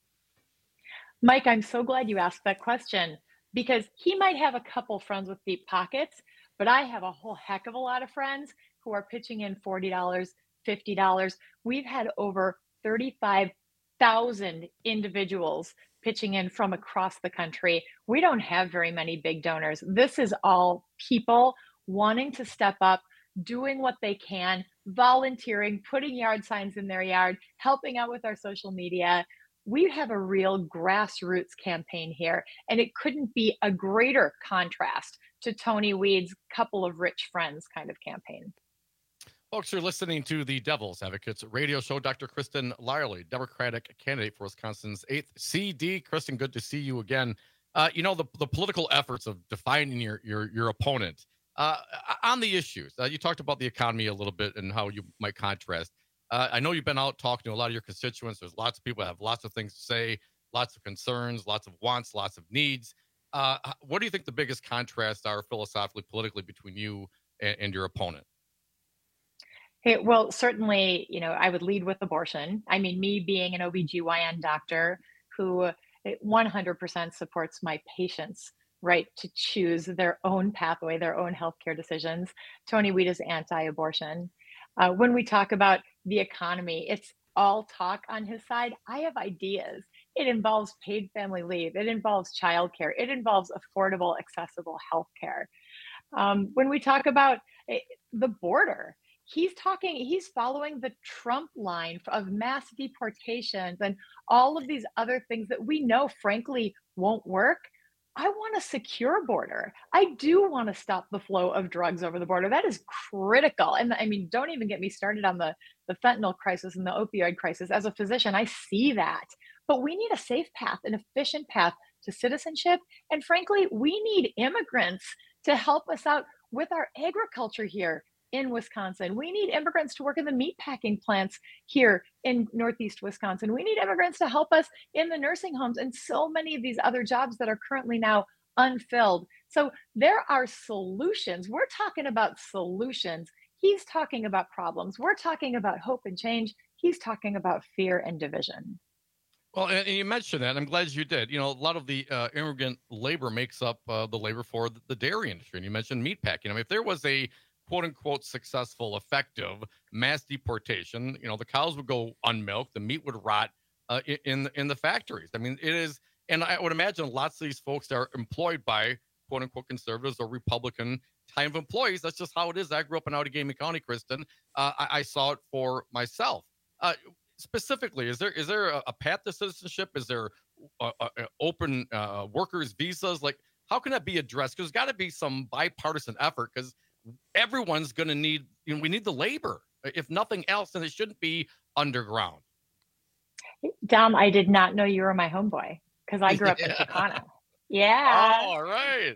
S7: Mike, I'm so glad you asked that question because he might have a couple friends with deep pockets, but I have a whole heck of a lot of friends who are pitching in $40, $50. We've had over 35,000 individuals pitching in from across the country. We don't have very many big donors. This is all people wanting to step up, doing what they can, volunteering, putting yard signs in their yard, helping out with our social media. We have a real grassroots campaign here, and it couldn't be a greater contrast to Tony Weed's couple of rich friends kind of campaign.
S15: Folks, you're listening to the Devil's Advocates radio show. Dr. Kristen Lyerly, Democratic candidate for Wisconsin's 8th CD. Kristen, good to see you again. The political efforts of defining your opponent on the issues. You talked about the economy a little bit and how you might contrast. I know you've been out talking to a lot of your constituents. There's lots of people that have lots of things to say, lots of concerns, lots of wants, lots of needs. What do you think the biggest contrasts are philosophically, politically between you and your opponent?
S7: Hey, well, certainly, I would lead with abortion. I mean, me being an OBGYN doctor who 100% supports my patients' right to choose their own pathway, their own healthcare decisions. Tony Weed is anti-abortion. When we talk about the economy, it's all talk on his side. I have ideas. It involves paid family leave. It involves childcare. It involves affordable, accessible healthcare. When we talk about the border, he's following the Trump line of mass deportations and all of these other things that we know, frankly, won't work. I want a secure border. I do want to stop the flow of drugs over the border. That is critical. And I mean, don't even get me started on the fentanyl crisis and the opioid crisis. As a physician, I see that. But we need a safe path, an efficient path to citizenship. And frankly, we need immigrants to help us out with our agriculture here in Wisconsin. We need immigrants to work in the meatpacking plants here in Northeast Wisconsin. We need immigrants to help us in the nursing homes and so many of these other jobs that are currently now unfilled. So there are solutions. We're talking about solutions. He's talking about problems. We're talking about hope and change. He's talking about fear and division.
S15: Well, and you mentioned that. I'm glad you did. A lot of the immigrant labor makes up the labor for the dairy industry. And you mentioned meatpacking. I mean, if there was a quote unquote successful, effective mass deportation, the cows would go unmilked, the meat would rot in the factories. I mean, it is, and I would imagine lots of these folks are employed by quote unquote conservatives or Republican type of employees. That's just how it is. I grew up in Outagamie County, Kristen. I saw it for myself. Specifically, is there a path to citizenship? Is there open workers visas? Like, how can that be addressed? Because there's got to be some bipartisan effort, because everyone's going to need, we need the labor, if nothing else, and it shouldn't be underground.
S7: Dom, I did not know you were my homeboy because I grew up in Chicana. Yeah.
S15: Oh, all right.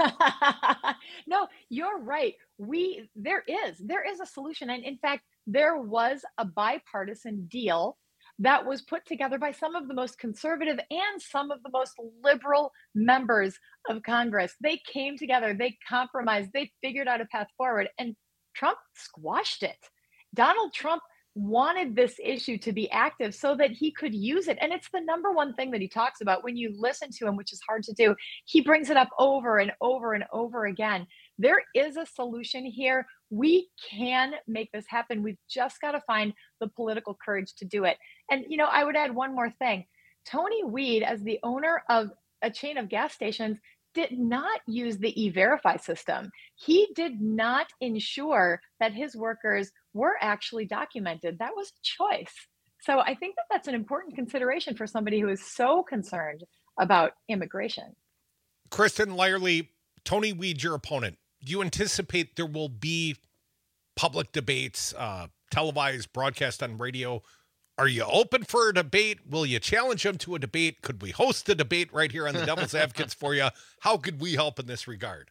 S7: No, you're right. There is a solution. And in fact, there was a bipartisan deal that was put together by some of the most conservative and some of the most liberal members of Congress. They came together, they compromised, they figured out a path forward, and Trump squashed it. Donald Trump wanted this issue to be active so that he could use it. And it's the number one thing that he talks about when you listen to him, which is hard to do. He brings it up over and over and over again. There is a solution here. We can make this happen. We've just got to find the political courage to do it. And, I would add one more thing. Tony Weed, as the owner of a chain of gas stations, did not use the E-Verify system. He did not ensure that his workers were actually documented. That was a choice. So I think that that's an important consideration for somebody who is so concerned about immigration.
S16: Kristen Lyerly, Tony Weed, your opponent. Do you anticipate there will be public debates, televised, broadcast on radio? Are you open for a debate? Will you challenge him to a debate? Could we host a debate right here on the Devil's Advocates for you? How could we help in this regard?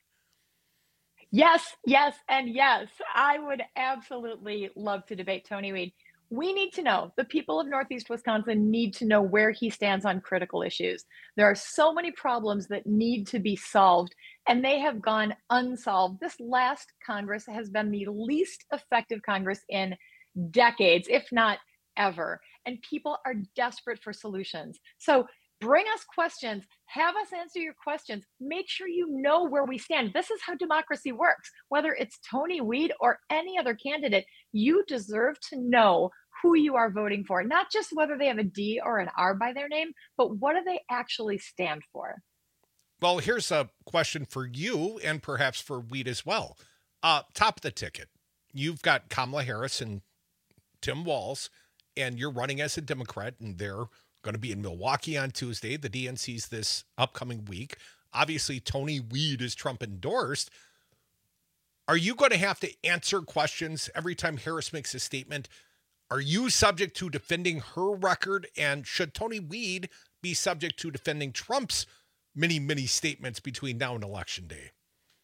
S7: Yes, and yes. I would absolutely love to debate Tony Weed. We need to know, the people of Northeast Wisconsin need to know where he stands on critical issues. There are so many problems that need to be solved, and they have gone unsolved. This last Congress has been the least effective Congress in decades, if not ever. And people are desperate for solutions. So bring us questions, have us answer your questions, make sure you know where we stand. This is how democracy works. Whether it's Tony Weed or any other candidate, you deserve to know who you are voting for, not just whether they have a D or an R by their name, but what do they actually stand for?
S16: Well, here's a question for you and perhaps for Weed as well. Top of the ticket. You've got Kamala Harris and Tim Walz, and you're running as a Democrat, and they're going to be in Milwaukee on Tuesday. The DNC's this upcoming week. Obviously, Tony Weed is Trump endorsed. Are you going to have to answer questions every time Harris makes a statement? Are you subject to defending her record? And should Tony Weed be subject to defending Trump's many statements between now and Election Day?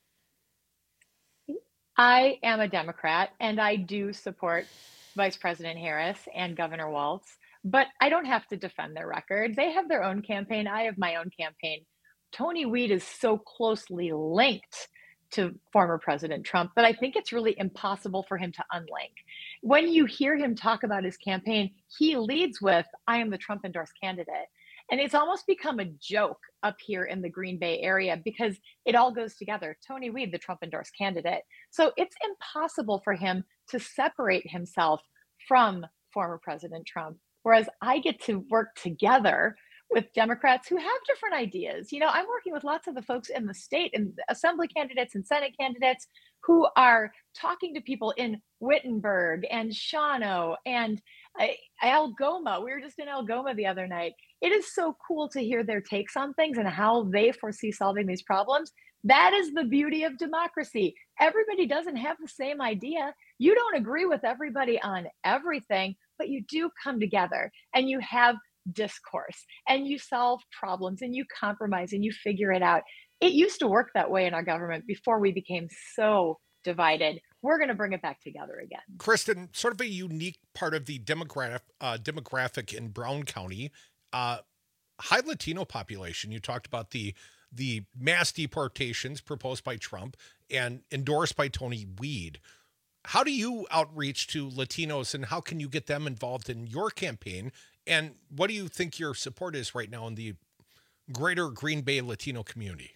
S7: I am a Democrat, and I do support Vice President Harris and Governor Walz, but I don't have to defend their record. They have their own campaign. I have my own campaign. Tony Weed is so closely linked to former President Trump that I think it's really impossible for him to unlink. When you hear him talk about his campaign, he leads with, "I am the Trump endorsed candidate." And it's almost become a joke up here in the Green Bay area because it all goes together. Tony Weed, the Trump endorsed candidate. So it's impossible for him to separate himself from former President Trump. Whereas I get to work together with Democrats who have different ideas. You know, I'm working with lots of the folks in the state and assembly candidates and Senate candidates who are talking to people in Wittenberg and Shawano and Algoma. We were just in Algoma the other night. It is so cool to hear their takes on things and how they foresee solving these problems. That is the beauty of democracy. Everybody doesn't have the same idea. You don't agree with everybody on everything, but you do come together and you have discourse and you solve problems and you compromise and you figure it out. It used to work that way in our government before we became so divided. We're going to bring it back together again.
S16: Kristen, sort of a unique part of the demographic in Brown County, high Latino population. You talked about the mass deportations proposed by Trump and endorsed by Tony Weed. How do you outreach to Latinos and how can you get them involved in your campaign? And what do you think your support is right now in the greater Green Bay Latino community?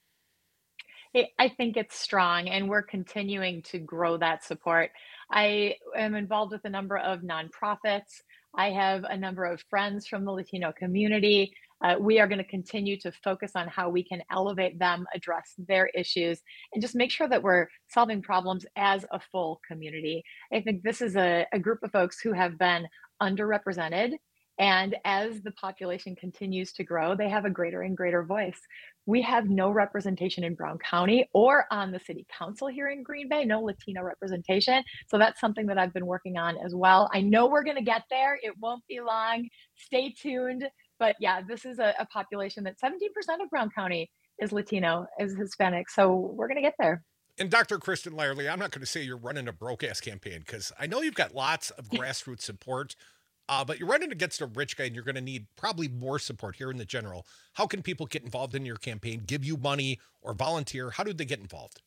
S7: I think it's strong, and we're continuing to grow that support. I am involved with a number of nonprofits. I have a number of friends from the Latino community. We are going to continue to focus on how we can elevate them, address their issues, and just make sure that we're solving problems as a full community. I think this is a group of folks who have been underrepresented. And as the population continues to grow, they have a greater and greater voice. We have no representation in Brown County or on the city council here in Green Bay, no Latino representation. So that's something that I've been working on as well. I know we're going to get there. It won't be long. Stay tuned. But yeah, this is a population that 17% of Brown County is Latino, is Hispanic. So we're going to get there.
S16: And Dr. Kristen Lyerly, I'm not going to say you're running a broke-ass campaign because I know you've got lots of grassroots support. But you're running against a rich guy and you're going to need probably more support here in the general. How can people get involved in your campaign, give you money or volunteer? How do they get involved?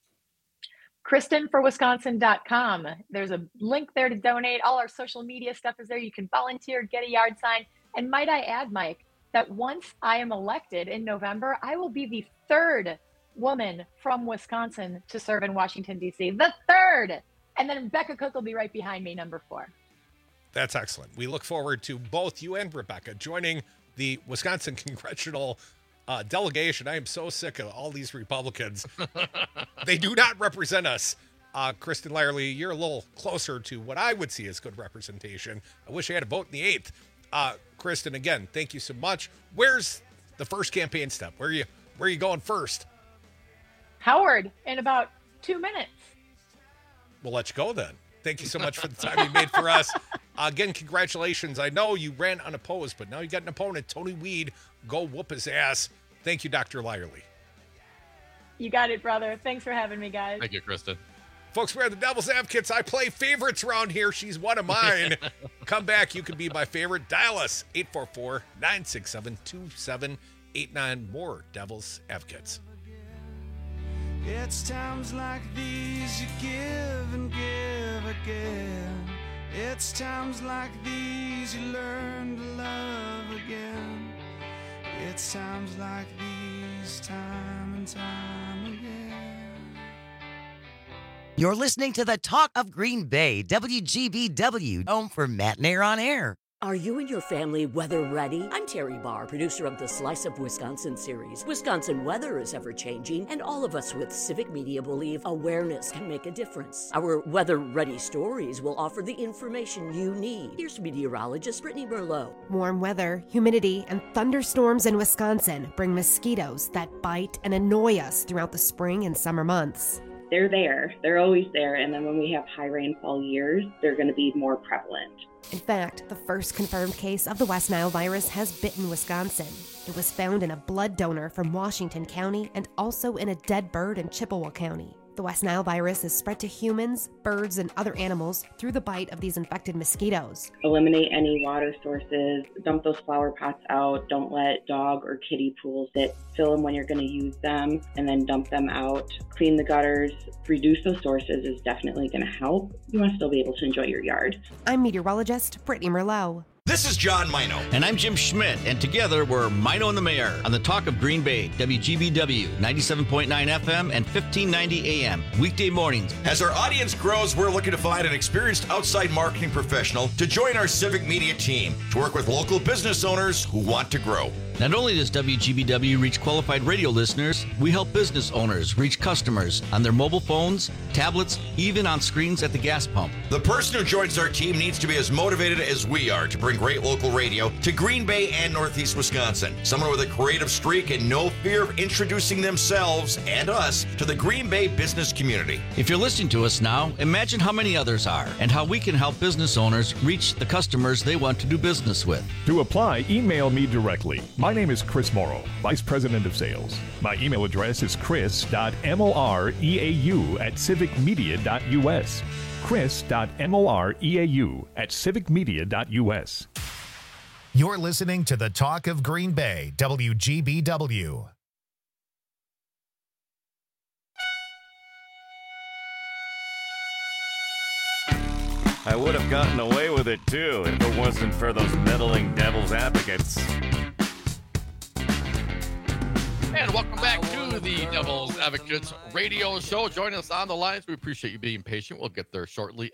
S7: KristenForWisconsin.com. There's a link there to donate. All our social media stuff is there. You can volunteer, get a yard sign. And might I add, Mike, that once I am elected in November, I will be the third woman from Wisconsin to serve in Washington, D.C. The third. And then Rebecca Cook will be right behind me, number 4.
S16: That's excellent. We look forward to both you and Rebecca joining the Wisconsin congressional delegation. I am so sick of all these Republicans. They do not represent us. Kristen Lyerly, you're a little closer to what I would see as good representation. I wish I had a vote in the 8th. Kristen, again, thank you so much. Where's the first campaign step? Where are you going first?
S7: Howard, in about 2 minutes.
S16: We'll let you go then. Thank you so much for the time you made for us. Again, congratulations. I know you ran unopposed, but now you got an opponent, Tony Weed. Go whoop his ass. Thank you, Dr. Lyerly.
S7: You got it, brother. Thanks for having me, guys.
S15: Thank you, Kristen.
S16: Folks, we're the Devil's Advocates. I play favorites around here. She's one of mine. Come back. You can be my favorite. Dial us, 844-967-2789. More Devil's Advocates.
S9: It's times like these you give and give again. It's times like these you learn to love again. It's times like these, time and time again.
S26: You're listening to the Talk of Green Bay, WGBW, home for Matt and Air on Air.
S10: Are you and your family weather ready? I'm Terry Barr, producer of the Slice of Wisconsin series. Wisconsin weather is ever-changing, and all of us with Civic Media believe awareness can make a difference. Our weather-ready stories will offer the information you need. Here's meteorologist Brittany Merlot.
S11: Warm weather, humidity, and thunderstorms in Wisconsin bring mosquitoes that bite and annoy us throughout the spring and summer months.
S13: They're there. They're always there. And then when we have high rainfall years, they're going to be more prevalent.
S11: In fact, the first confirmed case of the West Nile virus has bitten Wisconsin. It was found in a blood donor from Washington County and also in a dead bird in Chippewa County. The West Nile virus is spread to humans, birds, and other animals through the bite of these infected mosquitoes.
S13: Eliminate any water sources, dump those flower pots out, don't let dog or kitty pools sit. Fill them when you're going to use them, and then dump them out. Clean the gutters, reduce those sources is definitely going to help. You want to still be able to enjoy your yard.
S11: I'm meteorologist Brittany Merlot.
S14: This is John Mino.
S17: And I'm Jim Schmidt. And together we're Mino and the Mayor on the Talk of Green Bay, WGBW, 97.9 FM and 1590 AM, weekday mornings.
S14: As our audience grows, we're looking to find an experienced outside marketing professional to join our civic media team to work with local business owners who want to grow.
S17: Not only does WGBW reach qualified radio listeners, we help business owners reach customers on their mobile phones, tablets, even on screens at the gas pump.
S14: The person who joins our team needs to be as motivated as we are to bring great local radio to Green Bay and Northeast Wisconsin. Someone with a creative streak and no fear of introducing themselves and us to the Green Bay business community.
S17: If you're listening to us now, imagine how many others are and how we can help business owners reach the customers they want to do business with.
S18: To apply, email me directly. My name is Chris Morrow, Vice President of Sales. My email address is chris.moreau@civicmedia.us. chris.moreau@civicmedia.us.
S1: You're listening to the Talk of Green Bay, WGBW.
S23: I would have gotten away with it too if it wasn't for those meddling devil's advocates.
S15: And welcome back to the Devil's Advocates radio show. Join us on the lines. We appreciate you being patient. We'll get there shortly.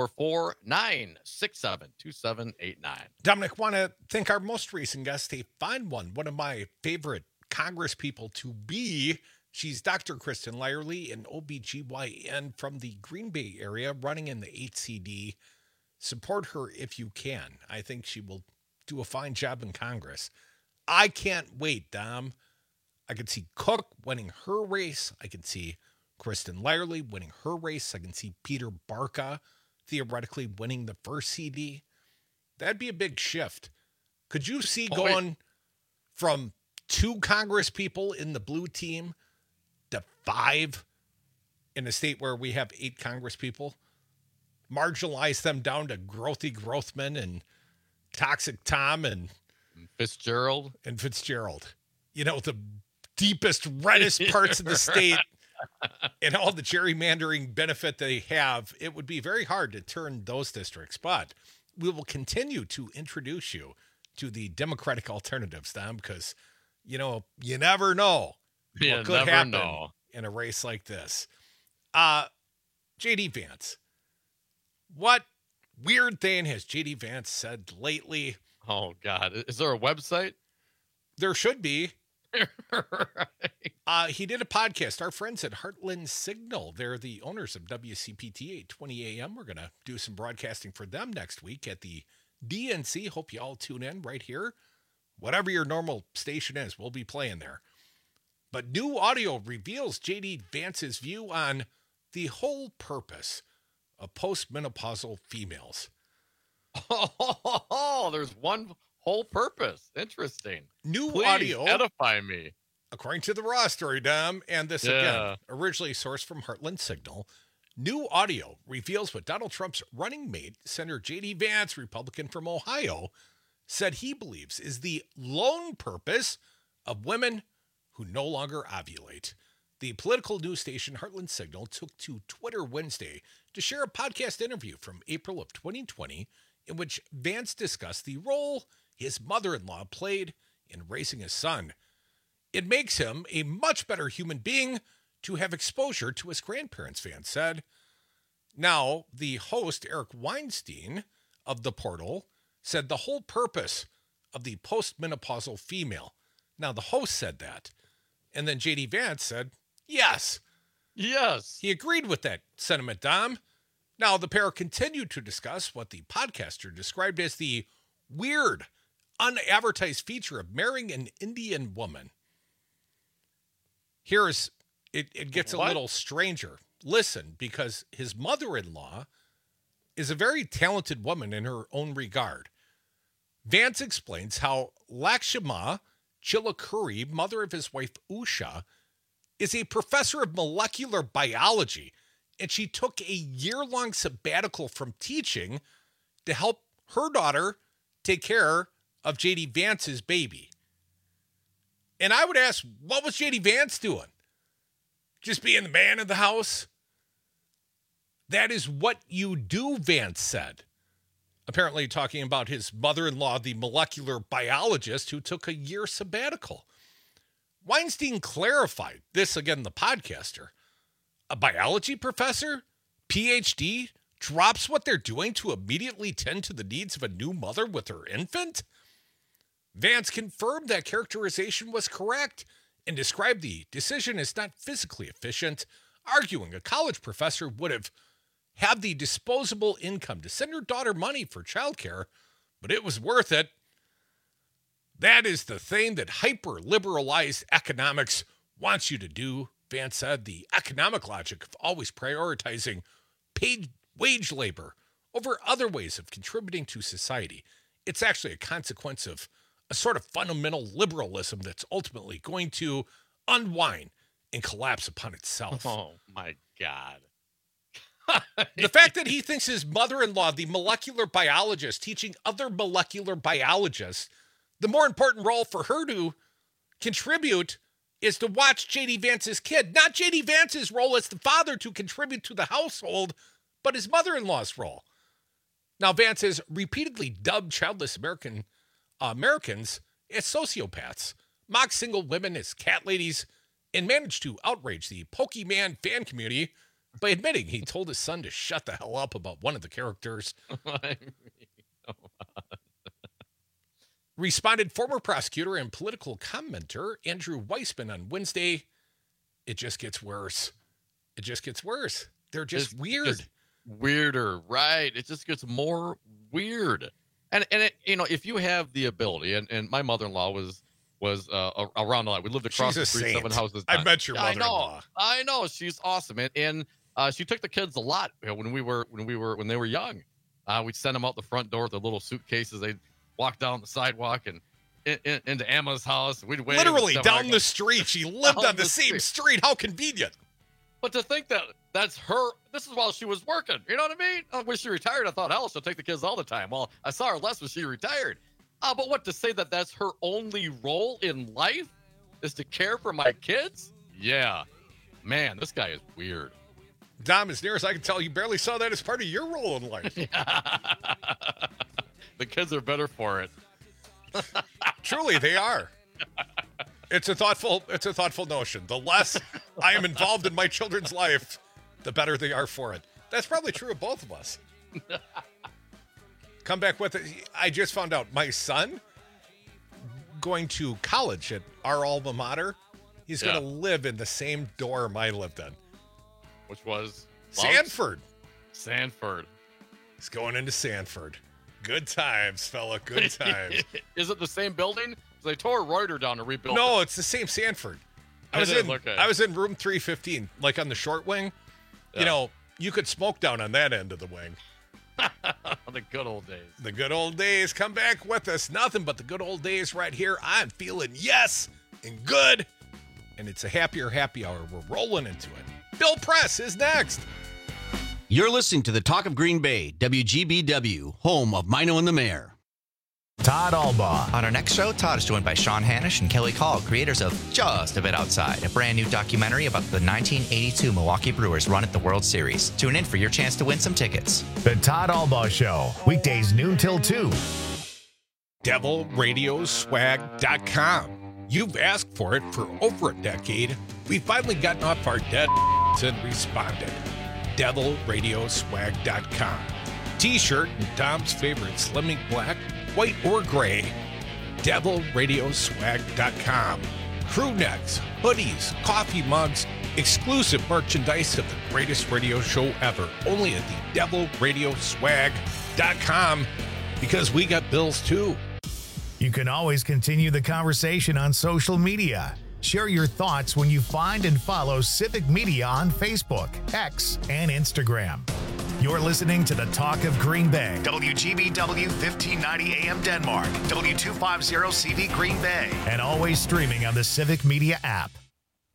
S15: 844-967-2789.
S16: Dominic, want to thank our most recent guest, a fine one of my favorite Congress people to be. She's Dr. Kristen Lyerly, an OBGYN from the Green Bay area, running in the 8CD. Support her if you can. I think she will do a fine job in Congress. I can't wait, Dom. I can see Cook winning her race. I can see Kristen Lyerly winning her race. I can see Peter Barca theoretically winning the first CD. That'd be a big shift. Could you see going from 2 Congress people in the blue team to 5 in a state where we have 8 Congress people? Marginalize them down to Growthy Grothman and Toxic Tom and
S15: Fitzgerald.
S16: You know, the deepest, reddest parts of the state and all the gerrymandering benefit they have. It would be very hard to turn those districts, but we will continue to introduce you to the Democratic alternatives, Dom, because, you know, you never know what could happen in a race like this. J.D. Vance. What weird thing has J.D. Vance said lately?
S15: Oh, God. Is there a website?
S16: There should be. He did a podcast. Our friends at Heartland Signal, they're the owners of WCPT 820 AM. We're going to do some broadcasting for them next week at the DNC. Hope you all tune in right here. Whatever your normal station is, we'll be playing there. But new audio reveals J.D. Vance's view on the whole purpose of postmenopausal females.
S15: Oh, there's one whole purpose. Interesting.
S16: New
S15: Please
S16: audio.
S15: Edify me.
S16: According to the Raw story, Dom, and this again, originally sourced from Heartland Signal, new audio reveals what Donald Trump's running mate, Senator J.D. Vance, Republican from Ohio, said he believes is the lone purpose of women who no longer ovulate. The political news station Heartland Signal took to Twitter Wednesday to share a podcast interview from April of 2020 in which Vance discussed the role his mother-in-law played in raising his son. It makes him a much better human being to have exposure to his grandparents, Vance said. Now, the host, Eric Weinstein of The Portal, said the whole purpose of the postmenopausal female. Now, the host said that. And then J.D. Vance said, yes.
S15: Yes.
S16: He agreed with that sentiment, Dom. Now, the pair continued to discuss what the podcaster described as the weird, unadvertised feature of marrying an Indian woman. Here's, it gets a little stranger. Listen, because his mother-in-law is a very talented woman in her own regard. Vance explains how Lakshma Chilakuri, mother of his wife Usha, is a professor of molecular biology, and she took a year-long sabbatical from teaching to help her daughter take care of J.D. Vance's baby. And I would ask, what was J.D. Vance doing? Just being the man of the house? That is what you do, Vance said. Apparently talking about his mother-in-law, the molecular biologist who took a year sabbatical. Weinstein clarified this, again, the podcaster. A biology professor, PhD, drops what they're doing to immediately tend to the needs of a new mother with her infant? Vance confirmed that characterization was correct and described the decision as not physically efficient, arguing a college professor would have had the disposable income to send her daughter money for childcare, but it was worth it. That is the thing that hyper-liberalized economics wants you to do, Vance said. The economic logic of always prioritizing paid wage labor over other ways of contributing to society. It's actually a consequence of a sort of fundamental liberalism that's ultimately going to unwind and collapse upon itself.
S15: Oh, my God.
S16: The fact that he thinks his mother-in-law, the molecular biologist, teaching other molecular biologists, the more important role for her to contribute is to watch J.D. Vance's kid. Not J.D. Vance's role as the father to contribute to the household, but his mother-in-law's role. Now, Vance has repeatedly dubbed childless Americans as sociopaths, mocked single women as cat ladies, and managed to outrage the Pokemon fan community by admitting he told his son to shut the hell up about one of the characters. Responded former prosecutor and political commenter Andrew Weissman on Wednesday. It just gets worse. It just gets worse. They're just weird.
S15: Just weirder, right? It just gets more weird. And it, you know, if you have the ability, and my mother-in-law was around a lot. We lived across the street, 7 houses down.
S16: I met your mother-in-law.
S15: I know. She's awesome. And she took the kids a lot when they were young. We'd send them out the front door with their little suitcases. They'd walk down the sidewalk and into Emma's house. We'd wait.
S16: Literally down the street. She lived on the same street. How convenient.
S15: But to think that that's her, this is while she was working. You know what I mean? When she retired, I thought, hell, she'll take the kids all the time. Well, I saw her less when she retired. But what, to say that that's her only role in life is to care for my kids? Yeah. Man, this guy is weird.
S16: Dom, as near as I can tell, you barely saw that as part of your role in life.
S15: The kids are better for it.
S16: Truly, they are. It's a thoughtful notion. The less I am involved in my children's life, the better they are for it. That's probably true of both of us. Come back with it. I just found out my son going to college at our alma mater. He's going to live in the same dorm I lived in.
S15: Which was?
S16: Sanford.
S15: Sanford.
S16: He's going into Sanford. Good times, fella. Good times.
S15: Is it the same building? They tore Reuter down to rebuild.
S16: No, it's the same Sanford. I was in room 315, like on the short wing. Yeah. You know, you could smoke down on that end of the wing.
S15: The good old days.
S16: The good old days. Come back with us. Nothing but the good old days right here. I'm feeling yes and good. And it's a happier happy hour. We're rolling into it. Bill Press is next.
S17: You're listening to the Talk of Green Bay, WGBW, home of Mino and the Mayor.
S1: Todd Albaugh.
S12: On our next show, Todd is joined by Sean Hanisch and Kelly Call, creators of Just a Bit Outside, a brand new documentary about the 1982 Milwaukee Brewers run at the World Series. Tune in for your chance to win some tickets.
S1: The Todd Albaugh Show, weekdays noon till 2.
S16: DevilRadioswag.com. You've asked for it for over a decade. We've finally gotten off our dead and responded. DevilRadioswag.com. T-shirt in Dom's favorite slimming black, white, or gray. DevilRadioswag.com. Crew necks, hoodies, coffee mugs, exclusive merchandise of the greatest radio show ever. Only at the DevilRadioswag.com, because we got bills too.
S1: You can always continue the conversation on social media. Share your thoughts when you find and follow Civic Media on Facebook, X, and Instagram. You're listening to the Talk of Green Bay. WGBW 1590 AM Denmark, W250 CV Green Bay, and always streaming on the Civic Media app.